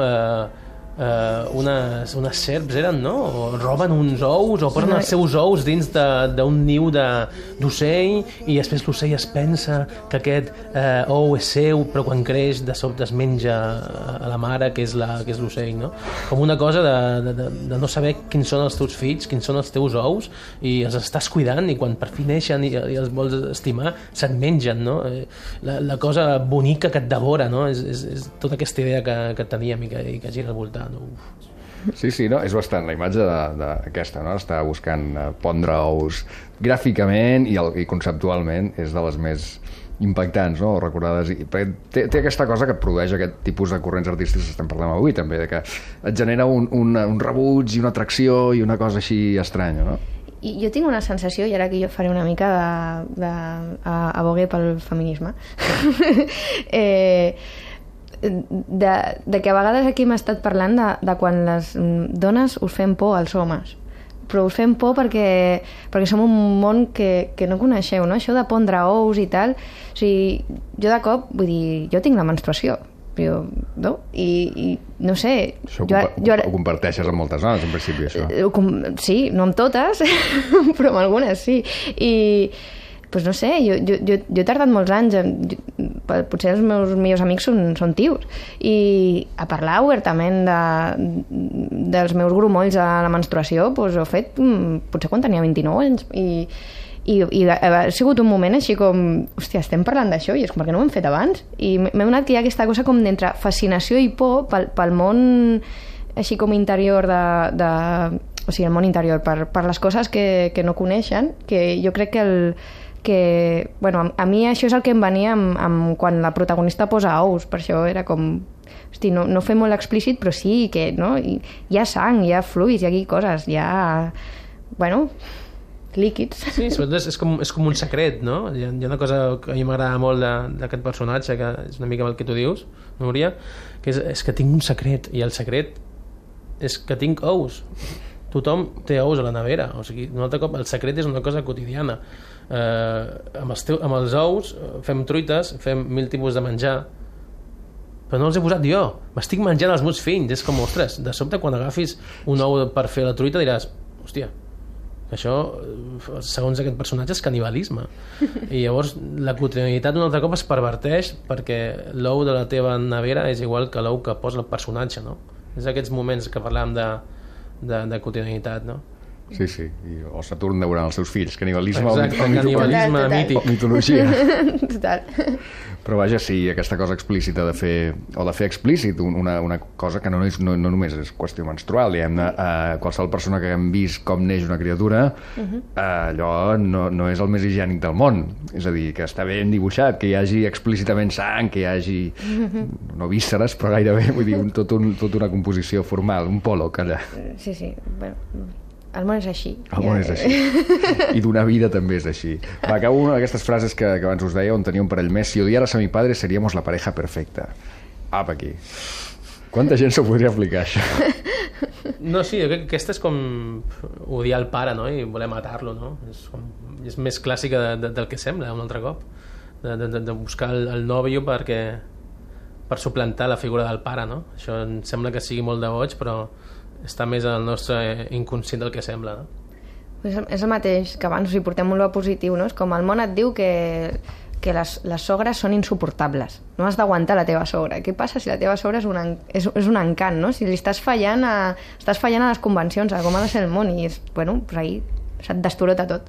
unes serps eren, no? O roben uns ous o posen els seus ous dins d'un niu d'ocell i després l'ocell es pensa que aquest ou és seu, però quan creix de sobte es menja a la mare que és l'ocell, no? Com una cosa de no saber quins són els teus fills, quins són els teus ous i els estàs cuidant i quan per fi neixen i els vols estimar se't mengen, no? La cosa bonica que et devora, no? És tota aquesta idea que teníem i que gira al voltant. Sí, no? És bastant la imatge d'aquesta, no? Està buscant pondre ous gràficament i conceptualment és de les més impactants, no? Recordades. Té aquesta cosa que produeix aquest tipus de corrents artístics que estem parlant avui, també, de que et genera un rebuig i una atracció i una cosa així estranya, no? I jo tinc una sensació, i ara que jo faré una mica d'aboguer pel feminisme, de que a vegades aquí hem estat parlant de quan les dones us fem por als homes, però us fem por perquè som un món que no coneixeu, no? Això de pondre ous i tal, o sigui, jo de cop, vull dir, jo tinc la menstruació, però, no? I no sé... Això ho comparteixes amb moltes dones, en principi, això. Sí, no amb totes, però amb algunes sí, i pues no sé, jo he tardat molts anys, potser els meus millors amics són tios, i a parlar obertament dels meus grumolls a la menstruació pues, ho he fet potser quan tenia 29 anys i ha sigut un moment així com hòstia, estem parlant d'això i és com perquè no ho hem fet abans i m'he donat que hi ha aquesta cosa com d'entre fascinació i por pel món així com interior o sigui, el món interior per les coses que no coneixen, que jo crec bueno, a mi això és el que em venia quan la protagonista posa ous, per això era com hosti, no fer molt explícit, però sí que no? Hi ha sang, hi ha fluids, hi ha aquí coses, hi ha bueno, líquids. Sí, sobretot és com un secret, no? Hi ha una cosa que a mi m'agrada molt d'aquest personatge, que és una mica el que tu dius, Núria, que és que tinc un secret, i el secret és que tinc ous. Tothom té ous a la nevera, o sigui, un altre cop el secret és una cosa quotidiana. Amb els ous fem truites, fem 1000 tipus de menjar, però no els he posat jo, m'estic menjant els meus fills, és com, ostres, de sobte quan agafis un ou per fer la truita diràs, hòstia, això segons aquest personatge és canibalisme i llavors la quotidianitat un altre cop es perverteix perquè l'ou de la teva nevera és igual que l'ou que posa el personatge, no? És aquests moments que parlàvem de quotidianitat, no? Sí, o Saturn devorant els seus fills, canibalisme. Exacte, canibalisme mític. Mitologia. Total. Però vaja, sí, aquesta cosa explícita de fer explícit una cosa que no només és qüestió menstrual, diguem-ne, qualsevol persona que haguem vist com neix una criatura, allò no és el més higiènic del món, és a dir, que està ben dibuixat, que hi hagi explícitament sang, que hi hagi no vísceres, però gairebé, vull dir, tota una composició formal, un Pollock allà. Sí, bueno, el món és així. El món és així. I donar vida també és així. Va, acabo una d'aquestes frases que abans us deia, on tenia un parell més. Si odiaras a mi padre, seríamos la pareja perfecta. Apa, aquí. Quanta gent s'ho podria aplicar, això? No, sí, jo crec que aquesta és com odiar el pare, no? I voler matar-lo, no? És més clàssica del que sembla, un altre cop. De buscar el nòvio per suplantar la figura del pare, no? Això em sembla que sigui molt de boig, però està més al nostre inconscient del que sembla, no? És el mateix que abans, si portem-ho a positiu, no? És com el món et diu que les sogres són insuportables, no has d'aguantar la teva sogra. Què passa si la teva sogra és un encant, no? Si li estàs fallant a les convencions, a com ha de ser el món, i bueno, pues ahí se't destorota tot.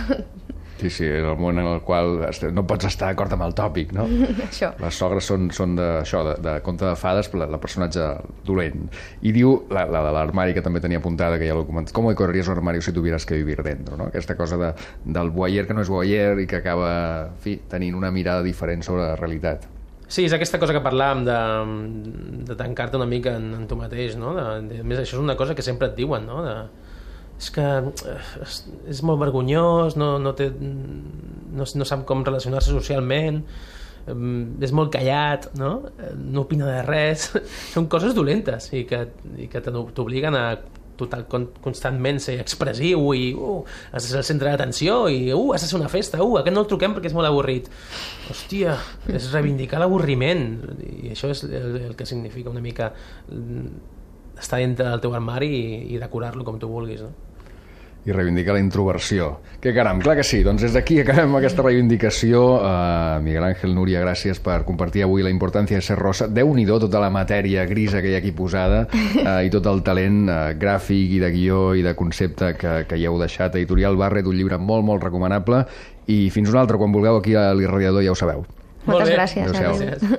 Sí, és el món en el qual no pots estar d'acord amb el tòpic, no? Això. Les sogres són de conte de fades, per la personatge dolent. I diu, la de l'armari que també tenia apuntada, que ja l'ho comentat, ¿cómo decorarías un armario si tuvieras que vivir dentro? No? Aquesta cosa del voyeur que no és voyeur i que acaba, en fi, tenint una mirada diferent sobre la realitat. Sí, és aquesta cosa que parlàvem de tancar-te una mica en tu mateix, no? A més, això és una cosa que sempre et diuen, no? És que és molt vergonyós, no sap com relacionar-se socialment, és molt callat, no? No opina de res. Són coses dolentes i que t'obliguen a constantment ser expressiu i has de ser el centre d'atenció i has de ser una festa, aquest no el truquem perquè és molt avorrit. Hòstia, és reivindicar l'avorriment, i això és el que significa una mica estar dintre del teu armari i decorar-lo com tu vulguis, no? I reivindicar la introversió. Que caram, clar que sí. Doncs des d'aquí acabem aquesta reivindicació. Miguel Ángel, Núria, gràcies per compartir avui la importància de ser rosa. Déu-n'hi-do tota la matèria grisa que hi ha aquí posada i tot el talent gràfic i de guió i de concepte que hi heu deixat. Editorial Barret, un llibre molt, molt recomanable. I fins un altre, quan vulgueu, aquí a l'Irradiador ja ho sabeu. Moltes gràcies. Adéu-siau.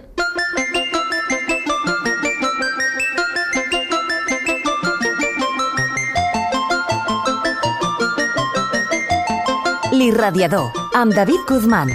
L'Irradiador, amb David Guzmán.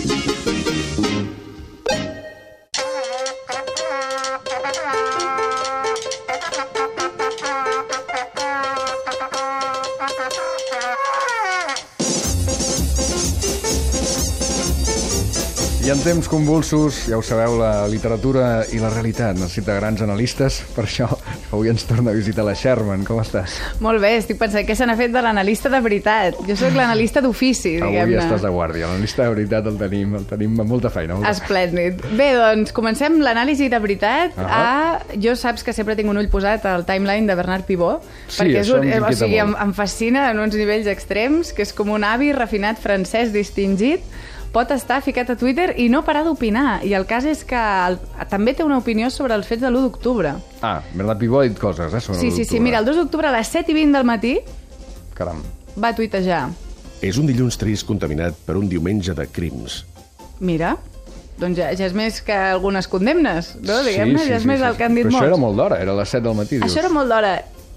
I en temps convulsos, ja ho sabeu, la literatura i la realitat necessita grans analistes. Per això avui ens torna a visitar la Sherman. Com estàs? Molt bé, estic pensant què se n'ha fet de l'analista de veritat. Jo sóc l'analista d'ofici, diguem-ne. Avui estàs de guàrdia. L'analista de veritat el tenim amb molta feina. Esplèndid. Bé, doncs, comencem l'anàlisi de veritat Jo saps que sempre tinc un ull posat al timeline de Bernard Pivot, perquè em fascina en uns nivells extrems, que és com un avi refinat francès distingit. Pot estar ficat a Twitter i no parar d'opinar. I el cas és que també té una opinió sobre els fets de l'1 d'octubre. Bernard Pivot ha dit coses, sobre l'1 d'octubre. Sí, mira, el 2 d'octubre a les 7:20 del matí Caram. va tuitejar. És un dilluns trist contaminat per un diumenge de crims. Mira, doncs ja és més que algunes condemnes, no? Diguem-ne, ja és més el que han dit molts. Però això era molt d'hora, era a les 7 del matí. Això era molt d'hora.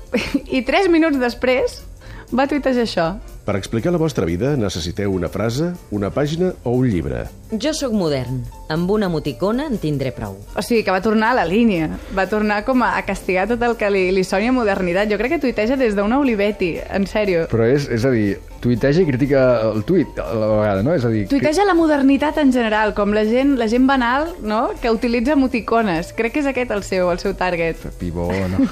I 3 minuts després va tuitejar això. Per explicar la vostra vida necessiteu una frase, una pàgina o un llibre. Jo sóc modern. Amb una emoticona en tindré prou. O sigui, que va tornar a la línia. Va tornar com a castigar tot el que li soni a modernitat. Jo crec que tuiteja des d'una Olivetti, en sèrio. Però és a dir, tuiteja i critica el tuit a la vegada, no? És a dir, tuiteja la modernitat en general, com la gent banal, no?, que utilitza emoticones. Crec que és aquest el seu target. Pivot, no?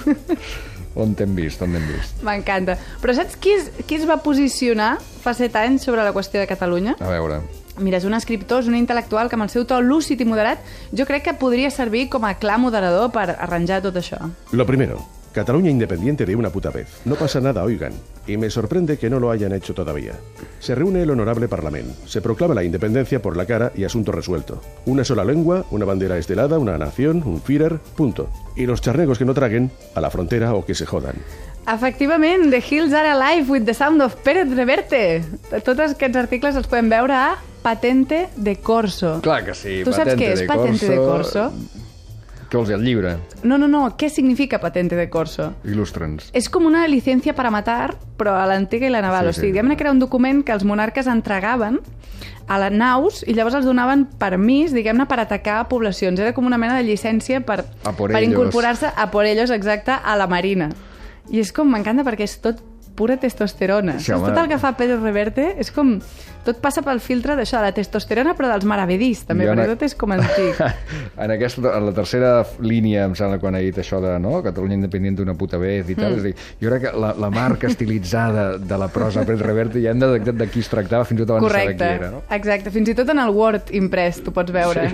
On t'hem vist? M'encanta. Però saps qui es va posicionar fa 7 anys sobre la qüestió de Catalunya? A veure. Mira, és un escriptor, és un intel·lectual que amb el seu to lúcid i moderat jo crec que podria servir com a clar moderador per arranjar tot això. Lo primero, Cataluña independiente de una puta vez. No pasa nada, oigan. Y me sorprende que no lo hayan hecho todavía. Se reúne el honorable Parlamento. Se proclama la independencia por la cara y asunto resuelto. Una sola lengua, una bandera estelada, una nación, un Führer, punto. Y los charnegos que no traguen, a la frontera o que se jodan. Efectivament, The Hills Are Alive with the Sound of Pérez Reverte. Tots aquests articles els podem veure a Patente de Corso. Clar que sí, tu saps què és Patente de Corso? Què vols dir, el llibre? No, què significa Patente de Corso? Il·lustra'ns. És com una licencia para matar, però a l'antiga i la naval. O sigui, diguem-ne que era un document que els monarques entregaven a les naus i llavors els donaven permís, diguem-ne, per atacar poblacions. Era com una mena de llicència per incorporar-se a por ellos, exacte, a la marina. I és com, m'encanta perquè és tot pura testosterona. Sí, tot el que fa Pérez Reverte és com... Tot passa pel filtre d'això, de la testosterona, però dels maravedís, també, perquè tot és com antic. En la tercera línia, em sembla, quan ha dit això de Catalunya independent d'una puta vez i tal, és a dir, jo crec que la marca estilitzada de la prosa Pérez Reverte ja hem detectat de qui es tractava fins i tot abans de saber qui era, no? Exacte, fins i tot en el Word imprès tu pots veure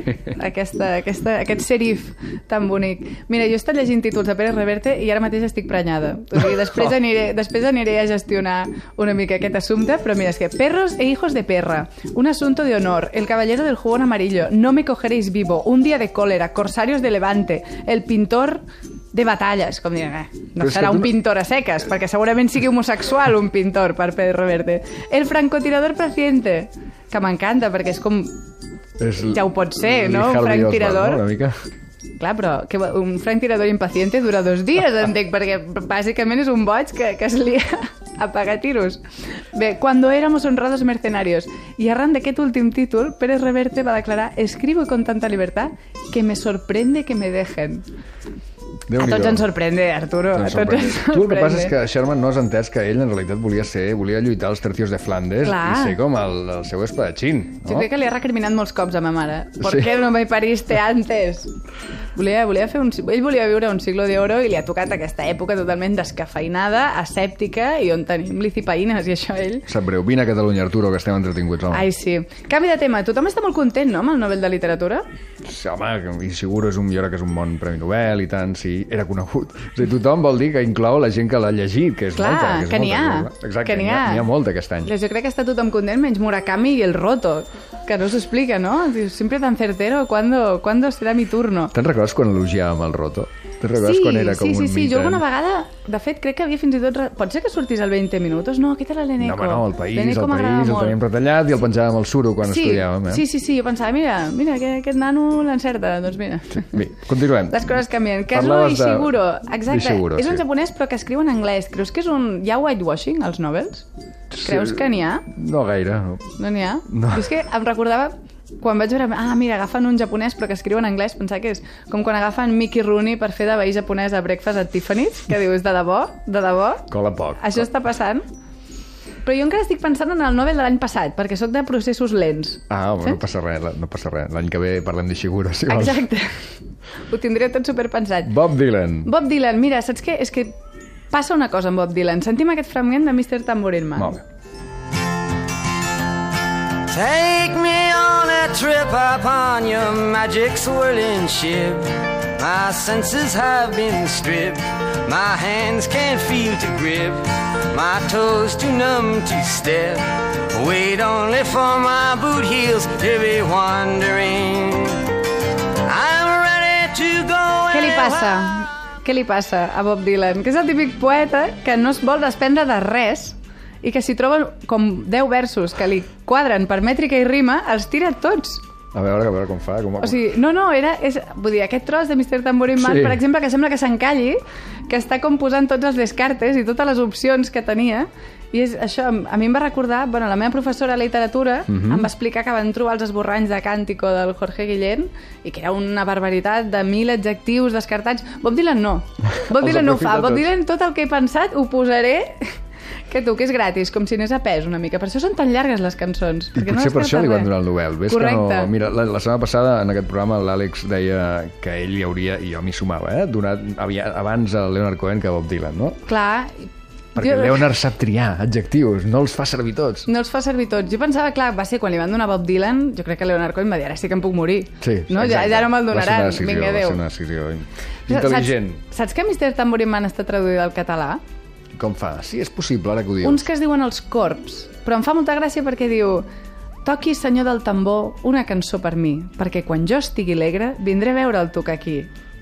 aquest serif tan bonic. Mira, jo he estat llegint títols de Pérez Reverte i ara mateix estic prenyada. O sigui, després aniré a gestionar una mica aquest assumpte, però mira, és que Perros e hijos de perra, un asunto de honor, el caballero del jubón amarillo, no me cogeréis vivo, un día de cólera, corsarios de Levante, el pintor de batalles, com diuen, no serà un pintor a seques, perquè segurament sigui homosexual un pintor per Pérez Reverte, el francotirador paciente, que m'encanta perquè és com... Ja ho pot ser, no? Un franctirador. Una mica... Clar, però que un franctirador impaciente dura 2 dies, entenc, perquè bàsicament és un boig que es lia a pagar tiros. Bé, cuando éramos honrados mercenarios. I arran d'aquest últim títol, Pérez Reverte va declarar: escribo con tanta libertad que me sorprende que me dejen. A tots ens sorprende, Arturo. A tots ens sorprende. Tu el que passa és que Sherman no has entès que ell en realitat volia lluitar als tercios de Flandes i ser com el seu espadachín. No? Jo crec que li ha recriminat molts cops a ma mare. ¿Por qué no me pariste antes? Ell volia viure un siglo d'oro i li ha tocat aquesta època totalment descafeinada, asèptica i on tenim licipaïnes i això ell... Sap greu, vine a Catalunya, Arturo, que estem entretinguts. Home. Ai, sí. Canvi de tema. Tothom està molt content, no?, amb el Nobel de Literatura? Sí, home, i seguro jo crec que és un bon premi Nobel i tant, sí, era conegut. O sigui, tothom vol dir que inclou la gent que l'ha llegit, que és molta. Que n'hi ha. Exacte, n'hi ha molta aquest any. Jo crec que està tothom content, menys Murakami i el Roto, que no s'explica, no? Siempre tan certero, ¿cuándo será mi turno? Te'n recordes quan elogiàvem el Roto? Te'n recordes quan era com un mite? Sí, jo alguna vegada, de fet, crec que havia fins i tot... Pot ser que sortís al 20 minuts? No, aquest era l'Eneco. No, el País el teníem retallat i el penjàvem al suro quan estudiàvem. Sí, jo pensava, mira, aquest nano l'encerta, doncs mira. Bé, continuem. Les coses canvien. Kazuo Ishiguro, exacte, és un japonès però que escriu en anglès. Creus que és un... Hi ha whitewashing als Nobels? Creus que n'hi ha? No gaire, no. No n'hi ha? No. És que em recordava... Quan vaig veure... mira, agafen un japonès però que escriu en anglès, pensava que és com quan agafen Mickey Rooney per fer de veí japonès a Breakfast at Tiffany's, que dius, de debò? De debò? Cola poc. Això està passant? Però jo encara estic pensant en el Nobel de l'any passat, perquè sóc de processos lents. Home, no passa res. L'any que ve parlem d'Ishiguro, si vols. Exacte. Ho tindré tot superpensat. Bob Dylan, mira, saps què? És que passa una cosa amb Bob Dylan. Sentim aquest fragment de Mr. Tambourine Man. Molt bé. Take me on a trip upon your magic swirling ship. My senses have been stripped. My hands can't feel to grip. My toes too numb to step. Wait only for my boot heels to be wandering. I'm ready to go. Què li passa? Què li passa a Bob Dylan? Que és el típic poeta que no es vol desprendre de res i que si troben com 10 versos que li quadren per mètrica i rima, els tira tots. A veure com fa. O sigui, vull dir, aquest tros de Mr. Tambourine Man, per exemple, que sembla que s'encalli, que està com posant tots els descartes i totes les opcions que tenia, i és això, a mi em va recordar, la meva professora de literatura em va explicar que van trobar els esborranys de Càntico del Jorge Guillén i que era una barbaritat de 1.000 adjectius descartats. Bob Dylan no. Bob Dylan no ho fa. Bob Dylan tot el que he pensat ho posaré... Que és gratis, com si anés a pes una mica. Per això són tan llargues les cançons. I potser per això li van donar el Nobel. Correcte. Mira, la setmana passada en aquest programa l'Àlex deia que ell hi hauria, i jo m'hi sumava, donat abans a Leonard Cohen que a Bob Dylan, no? Clar. Perquè Leonard sap triar adjectius, no els fa servir tots. Jo pensava, clar, va ser quan li van donar Bob Dylan, jo crec que Leonard Cohen va dir, ara sí que em puc morir. Sí, no? Ja no me'l donaran. Vinga, adéu. Va ser una decisió intel·ligent. Saps que Mr. Tambourine Man està traduït al català? Com fa? Sí, és possible, ara que ho dius. Uns que es diuen els Corps, però em fa molta gràcia perquè diu: toqui, senyor del tambor, una cançó per mi, perquè quan jo estigui alegre vindré a veure'l tocar aquí.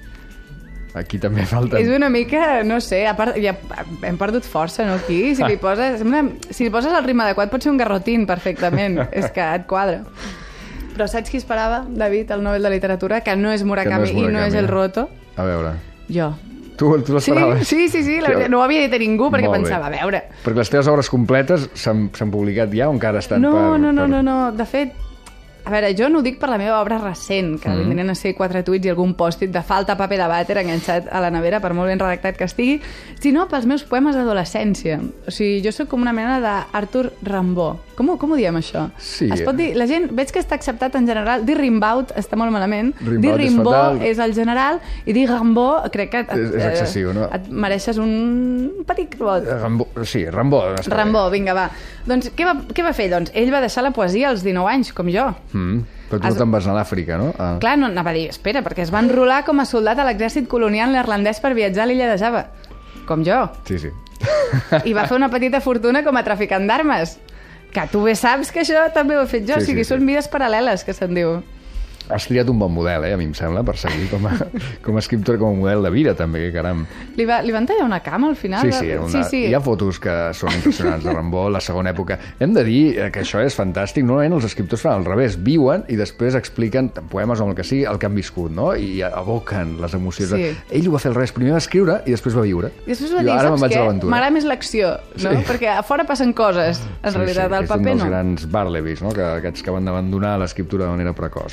Aquí també falta... És una mica, no sé, ja hem perdut força, no, aquí? Si li poses el ritme adequat pot ser un garrotín, perfectament. És que et quadra. Però saps qui esperava, David, el Nobel de Literatura? Que no és Murakami i no és el Roto. A veure... Jo. Tu l'esperaves? Sí, la veritat, no ho havia dit a ningú perquè pensava, a veure... Perquè les teves obres completes s'han publicat ja o encara estan No, de fet, a veure, jo no ho dic per la meva obra recent, que vindrien a ser 4 tuits i algun pòst-it de falta paper de vàter enganxat a la nevera, per molt ben redactat que estigui, sinó pels meus poemes d'adolescència. O sigui, jo sóc com una mena d'Arthur Rimbaud. Com ho diem, això? Sí. Es pot dir... La gent, veig que està acceptat en general. Dir Rimbaud està molt malament. Dir Rimbaud és el general i dir Rimbaud crec que és excessiu, no? Et mereixes un petit vot. Sí, Rimbaud. Rimbaud, vinga, va. Doncs què va fer? Doncs ell va deixar la poesia als 19 anys, com jo. Però tu te'n vas anar a l'Àfrica, no? Clar, no, anava a dir, espera, perquè es va enrolar com a soldat a l'exèrcit colonial neerlandès per viatjar a l'illa de Java. Com jo. Sí. I va fer una petita fortuna com a traficant d'armes. Que tu bé saps que això també ho he fet jo. O sigui, són vides paral·leles, que se'n diu. Has triat un bon model, a mi em sembla, per seguir com a escriptor, com a model de vida, també, que caram. Li van tallar una cama al final? Sí. Hi ha fotos que són impressionants de Rimbaud, la segona època. Hem de dir que això és fantàstic. Normalment els escriptors fan al revés, viuen i després expliquen poemes o el que sigui, el que han viscut, no? I evoquen les emocions. Sí. Ell ho va fer al revés, primer va escriure i després va viure. I després va dir, saps què? M'agrada més l'acció, no? Sí. Perquè a fora passen coses, en realitat, al paper no. És un dels grans Barlebys, no? Aquests que van abandonar l'escriptura de manera precoç. Correcte.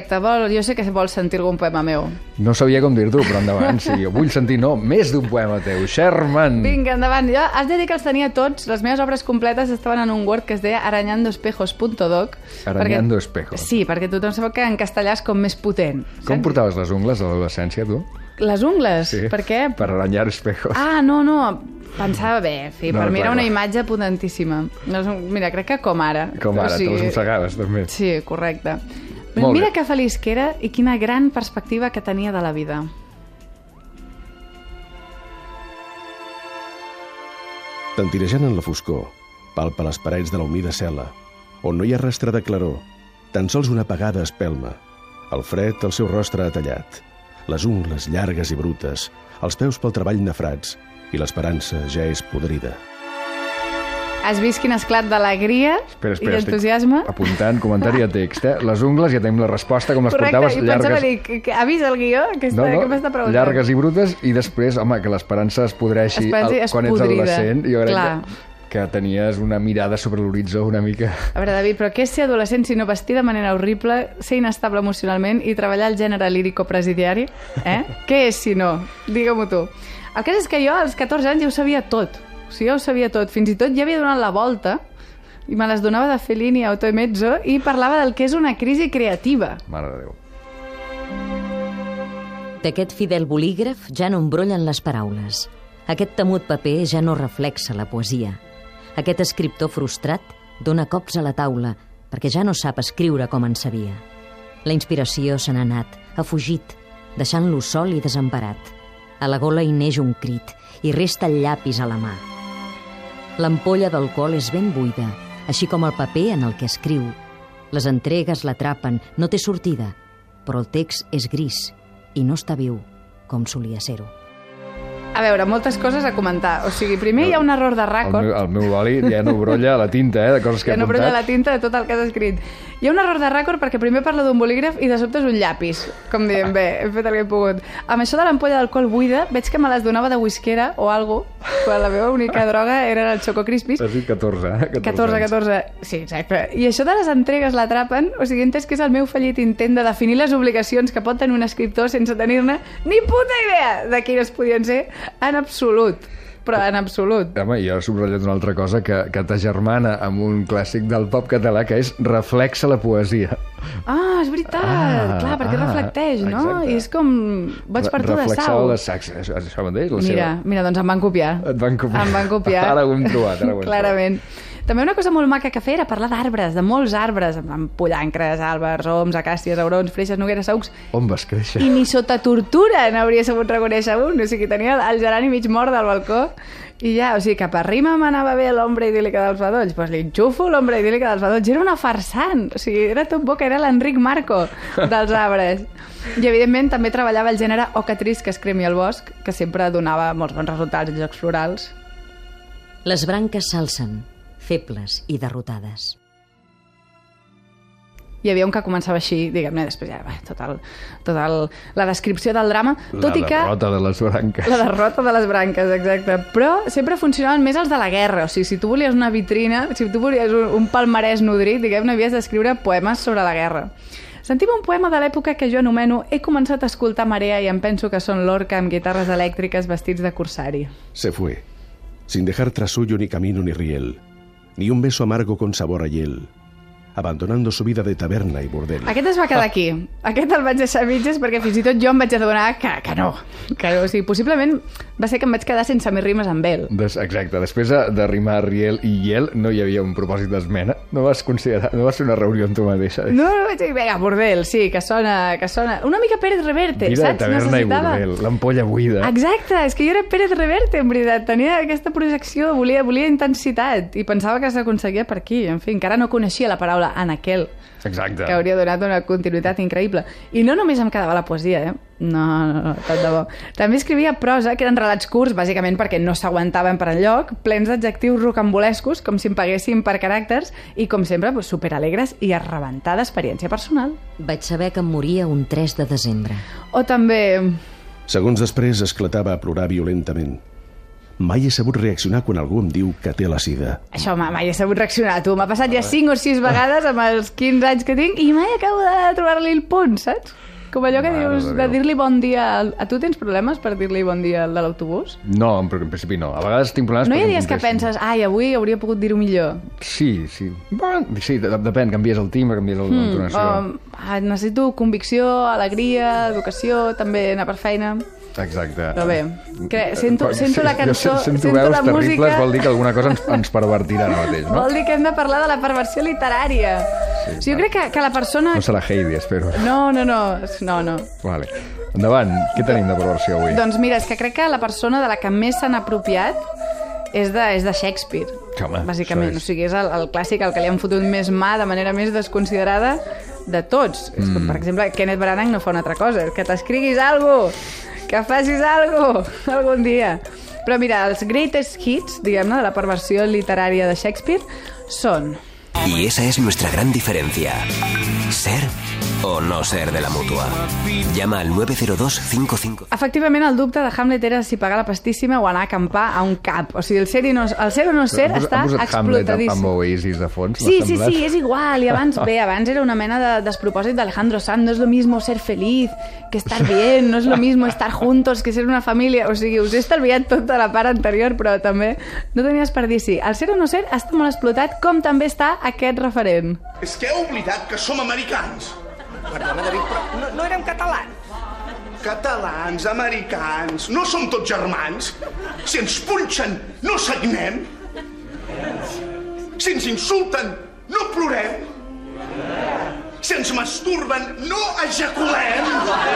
Correcte, jo sé que vols sentir algun poema meu. No sabia com dir-t'ho, però endavant, sí. Jo vull sentir, més d'un poema teu. Sherman! Vinga, endavant. Jo has de dir que els tenia tots. Les meves obres completes estaven en un Word que es deia arañandoespejos.doc. Arañando espejos. Sí, perquè tothom sap que en castellà és com més potent. Com portaves les ungles a l'adolescència, tu? Les ungles? Sí, per què? Per aranyar espejos. Ah, no. Pensava bé, per mi era una imatge potentíssima. Mira, crec que com ara. Com ara, te les mossegaves també. Sí, correcte. Mira que feliç que era i quina gran perspectiva que tenia de la vida. Tantirejant en la foscor, palpa les parets de la humida cel·la, on no hi ha rastre de claror, tan sols una apagada espelma. El fred, el seu rostre atallat, les ungles llargues i brutes, els peus pel treball nafrats, i l'esperança ja és podrida. Has vist quin esclat d'alegria i d'entusiasme? Apuntant, comentari de text. Les ungles, ja tenim la resposta, com les portaves llargues... Correcte, i pensava dir, ha vist el guió? Què m'està preguntant? Llargues i brutes, i després, home, que l'esperança es podreixi quan ets adolescent. Jo crec que tenies una mirada sobre l'horitzó una mica... A veure, David, però què és ser adolescent si no vestir de manera horrible, ser inestable emocionalment i treballar el gènere lírico-presidiari? Què és si no? Digue-m'ho tu. El cas és que jo, als 14 anys, ja ho sabia tot. O sigui, ja ho sabia tot. Fins i tot ja havia donat la volta i me les donava de Fellini a Auto e Mezzo i parlava del que és una crisi creativa. Mare de Déu. D'aquest fidel bolígraf ja no embrollen les paraules. Aquest temut paper ja no reflexa la poesia. Aquest escriptor frustrat dona cops a la taula perquè ja no sap escriure com en sabia. La inspiració se n'ha anat, ha fugit, deixant-lo sol i desemparat. A la gola hi neix un crit i resta el llapis a la mà. L'ampolla d'alcohol és ben buida, així com el paper en el que escriu. Les entregues l'atrapen, no té sortida, però el text és gris i no està viu, com solia ser-ho. A veure, moltes coses a comentar. O sigui, primer hi ha un error de rècord. El meu boli ja no brolla la tinta, de coses que he apuntat. Ja no brolla la tinta de tot el que has escrit. Hi ha un error de rècord perquè primer parla d'un bolígraf i de sobte és un llapis. Com diem, bé, he fet el que he pogut. Amb això de l'ampolla d'alcohol buida, veig que me les donava de whisquera o algo, quan la meva única droga era el Choco Crispies. Has dit 14, 14. Sí, exacte. I això de les entregues l'atrapen, o sigui, entès que és el meu fallit intent de definir les obligacions que pot tenir un escriptor sense tenir-ne ni puta idea de quines podien ser en absolut. Però en absolut. Home, jo he subratllat una altra cosa que t'agermana amb un clàssic del pop català, que és reflexa la poesia. Ah, és veritat. Clar, perquè reflecteix, no? Exacte. I és com... Boig per tu de sau. Reflexava les sacs, això mateix? Mira, doncs em van copiar. Et van copiar. Em van copiar. Ara ho hem trobat. Clarament. També una cosa molt maca que feia era parlar d'arbres, de molts arbres, amb pollancres, àlbers, oms, acàcies, aurons, freixes, nogueres, saucs... On vas créixer? I ni sota tortura n'hauria sabut reconèixer un. O sigui, tenia el gerani mig mort del balcó i ja, o sigui, que per rima m'anava bé l'ombra idíl·lica dels badolls, doncs li enxufo l'ombra idíl·lica dels badolls. Era una farsant, o sigui, era tot bo, que era l'Enric Marco dels arbres. I, evidentment, també treballava el gènere O que trist que es cremi el bosc, que sempre donava molts bons resultats en jocs florals. Les branques s'alcen, febles i derrotades. Hi havia un que començava així, diguem-ne, després ja, la descripció del drama, tot i que... La derrota de les branques. La derrota de les branques, exacte. Però sempre funcionaven més els de la guerra, o sigui, si tu volies una vitrina, si tu volies un palmarès nodrit, diguem-ne, havies d'escriure poemes sobre la guerra. Sentim un poema de l'època que jo anomeno He començat a escoltar Marea i em penso que són Lorca amb guitarres elèctriques vestits de corsari. Se fue, sin dejar tras suyo ni camino ni riel, ni un beso amargo con sabor a hiel, abandonando su vida de taberna i bordel. Aquest es va quedar aquí. Aquest el vaig deixar a mitges perquè fins i tot jo em vaig adonar que no. O sigui, possiblement va ser que em vaig quedar sense més rimes amb ell. Exacte. Després de rimar riel i hiel no hi havia un propòsit d'esmena. No vas fer una reunió amb tu mateixa. No, vaig dir, vinga, bordel, sí, que sona. Una mica Pérez Reverte, vida saps? Vida de taverna i bordel, l'ampolla buida. Exacte, és que jo era Pérez Reverte, en veritat. Tenia aquesta projecció, volia intensitat i pensava que s'aconseguia per aquí. En fi, encara no coneixia la paraula anaquel. Exacte. Que hauria donat una continuïtat increïble. I no només em quedava la poesia, No, tot de bo. També escrivia prosa, que eren relats curts, bàsicament perquè no s'aguantaven per enlloc, plens d'adjectius rocambolescos, com si em paguessin per caràcters, i com sempre, superalegres i a rebentar d'experiència personal. Vaig saber que em moria un 3 de desembre. O també... Segons després esclatava a plorar violentament. Mai he sabut reaccionar quan algú em diu que té la sida. Això mai he sabut reaccionar, tu. M'ha passat ja 5 o 6 vegades amb els 15 anys que tinc i mai acabo de trobar-li el punt, saps? Com allò que dius de dir-li bon dia... A tu tens problemes per dir-li bon dia al de l'autobús? No, en principi no. A vegades tinc problemes... No hi ha dies que penses, ai, avui hauria pogut dir-ho millor? Sí. Sí, depèn, canvies el timbre, canvies l'entonació. Necessito convicció, alegria, educació, també anar per feina... Exacte. Però bé, sento la cançó, sento la veus música... terribles, vol dir que alguna cosa ens pervertirà ara mateix, no? Vol dir que hem de parlar de la perversió literària. Sí, jo crec que la persona... No serà Heidi, espero. No. Vale. Endavant, què tenim de perversió avui? Doncs mira, és que crec que la persona de la que més s'han apropiat és de Shakespeare, home, bàsicament. O sigui, és el clàssic al que li han fotut més mà de manera més desconsiderada de tots. Per exemple, Kenneth Branagh no fa una altra cosa, que t'escriguis alguna cosa, que facis alguna cosa algun dia. Però mira, els greatest hits, diguem-ne, de la perversió literària de Shakespeare són... Y esa es nuestra gran diferencia. Ser o no ser de la Mutua. Llama al 90255. Efectivament, el dubte de Hamlet era si pagar la pastíssima o anar a acampar a un cap. O sigui, el ser o no ser està explotadíssim. Hamlet amb Oasis de fons? Sí, és igual. I abans era una mena de despropòsit d'Alejandro Sanz. No es lo mismo ser feliz que estar bien. No es lo mismo estar juntos que ser una família. O sigui, us he estalviat tota la part anterior, però també no tenia desperdici. El ser o no ser està molt explotat, com també està aquest referent. És que heu oblidat que som americans. Perdona, David, però no érem catalans. Catalans, americans, no som tots germans. Si ens punxen, no sagnem. Si ens insulten, no plorem. Si ens masturben, no ejaculem.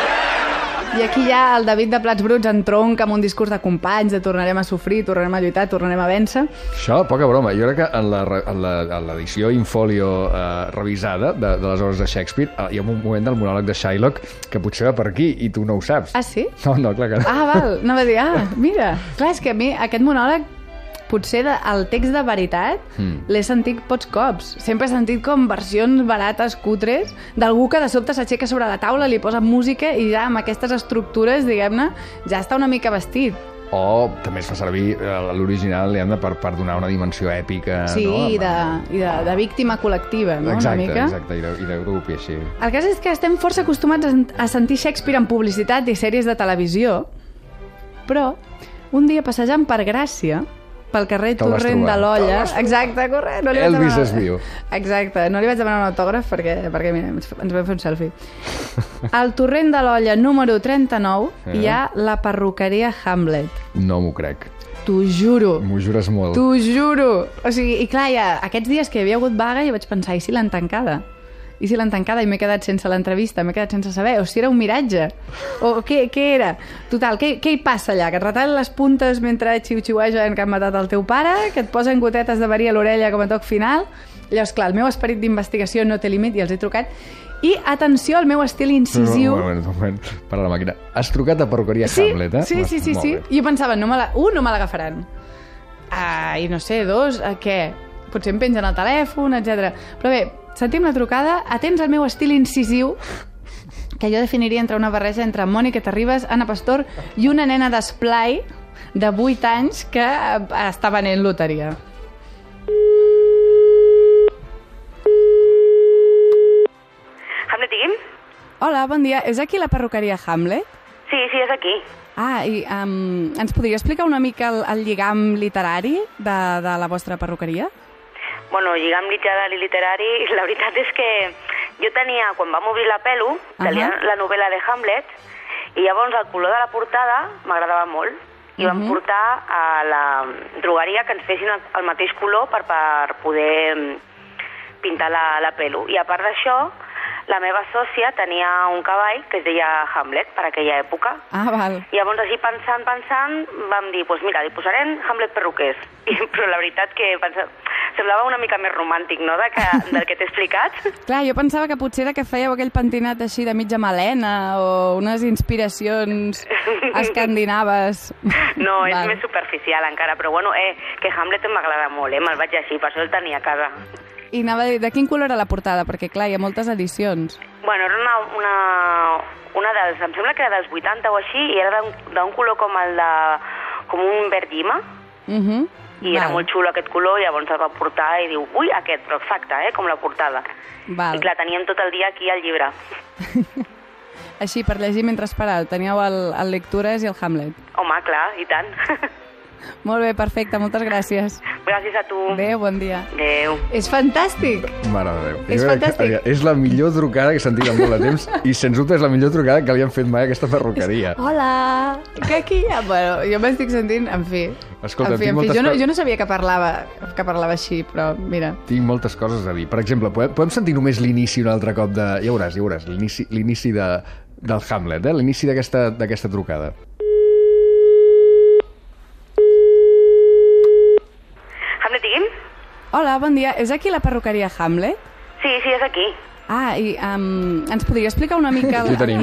I aquí ja el David de Plats Bruts entronca amb un discurs de companys, de tornarem a sofrir, tornarem a lluitar, tornarem a vèncer. Això, poca broma. Jo crec que en l'edició in-folio revisada de les obres de Shakespeare hi ha un moment del monòleg de Shylock que potser va per aquí i tu no ho saps. Ah, sí? No, clar que no. Ah, val. Anava a dir, mira. Clar, és que a mi aquest monòleg potser el text de veritat l'he sentit pocs cops. Sempre he sentit com versions barates, cutres, d'algú que de sobte s'aixeca sobre la taula, li posa música i ja amb aquestes estructures, diguem-ne, ja està una mica vestit. O també es fa servir l'original per donar una dimensió èpica. Sí, no? i de víctima col·lectiva, no? Exacte, una mica. Exacte, i de grup i així. El cas és que estem força acostumats a sentir Shakespeare en publicitat i sèries de televisió, però un dia passejant per Gràcia, pel carrer Torrent de l'Olla... Exacte, correcte. No Elvis és viu. Exacte, no li vaig demanar un autògraf perquè mira, ens vam fer un selfie. Al Torrent de l'Olla número 39 hi ha la perruqueria Hamlet. No m'ho crec. T'ho juro. M'ho jures molt. T'ho juro. O sigui, i clar, aquests dies que hi havia hagut vaga jo vaig pensar, i si l'han tancada? I si l'han tancada i m'he quedat sense l'entrevista, m'he quedat sense saber, o si era un miratge, o què era? Total, què hi passa allà? Que et retallen les puntes mentre xiu-xiuegen que han matat el teu pare, que et posen gotetes de verí a l'orella com a toc final? Llavors, clar, el meu esperit d'investigació no té límit i els he trucat. I, atenció, el meu estil incisiu... Un moment, para la màquina. Has trucat a perruqueria Hamlet, eh? Sí. I jo pensava, no me l'agafaran. I no sé, 2, què? Potser em pengen el telèfon, etc. Però bé, sentim la trucada, atents al meu estil incisiu, que jo definiria entre una barreja entre Mònica Terribas, Anna Pastor i una nena d'esplai de 8 anys que està venent loteria. Hamlet, digui'm? Hola, bon dia. És aquí la perruqueria Hamlet? Sí, és aquí. I ens podria explicar una mica el lligam literari de la vostra perruqueria? Bueno, lligam literari, la veritat és que jo tenia, quan vam obrir la pelo, tenia la novel·la de Hamlet, i llavors el color de la portada m'agradava molt. I vam portar a la drogueria que ens fessin el mateix color per poder pintar la pelo. I a part d'això, la meva sòcia tenia un cavall que es deia Hamlet per aquella època. Ah, val. I llavors així pensant, vam dir, doncs mira, li posarem Hamlet perruquers. Però la veritat que semblava una mica més romàntic, no?, del que t'he explicat. Clar, jo pensava que potser era que fèieu aquell pentinat així de mitja melena o unes inspiracions escandinaves. No, és més superficial encara, però bueno, que Hamlet m'agrada molt, me'l vaig així, per això el tenia a casa. I anava a dir, de quin color era la portada? Perquè, clar, hi ha moltes edicions. Bueno, era una dels... Em sembla que era dels 80 o així, i era d'un color com el de com un verd llima, i era molt xulo aquest color, llavors el va portar i diu, ui, aquest, però exacte, com la portada. I clar, teníem tot el dia aquí al llibre. Així, per llegir mentre esperàveu, teníeu el Lectures i el Hamlet. Home, clar, i tant. Molt bé, perfecte, moltes gràcies. Gràcies a tu. Adéu, bon dia. Adéu. És fantàstic. Mare de Déu. És fantàstic. És la millor trucada que he sentit en molt de temps i sens dubte és la millor trucada que li han fet mai a aquesta perruqueria. Hola, que aquí hi ha... Bueno, jo m'estic sentint, en fi. Escolta, jo no sabia que parlava així, però mira. Tinc moltes coses a dir. Per exemple, podem sentir només l'inici un altre cop de... Ja veuràs, l'inici del Hamlet, l'inici d'aquesta trucada. Hamlet, digui'm? Hola, bon dia. És aquí la perruqueria Hamlet? Sí, és aquí. I ens podria explicar una mica... Aquí ho tenim,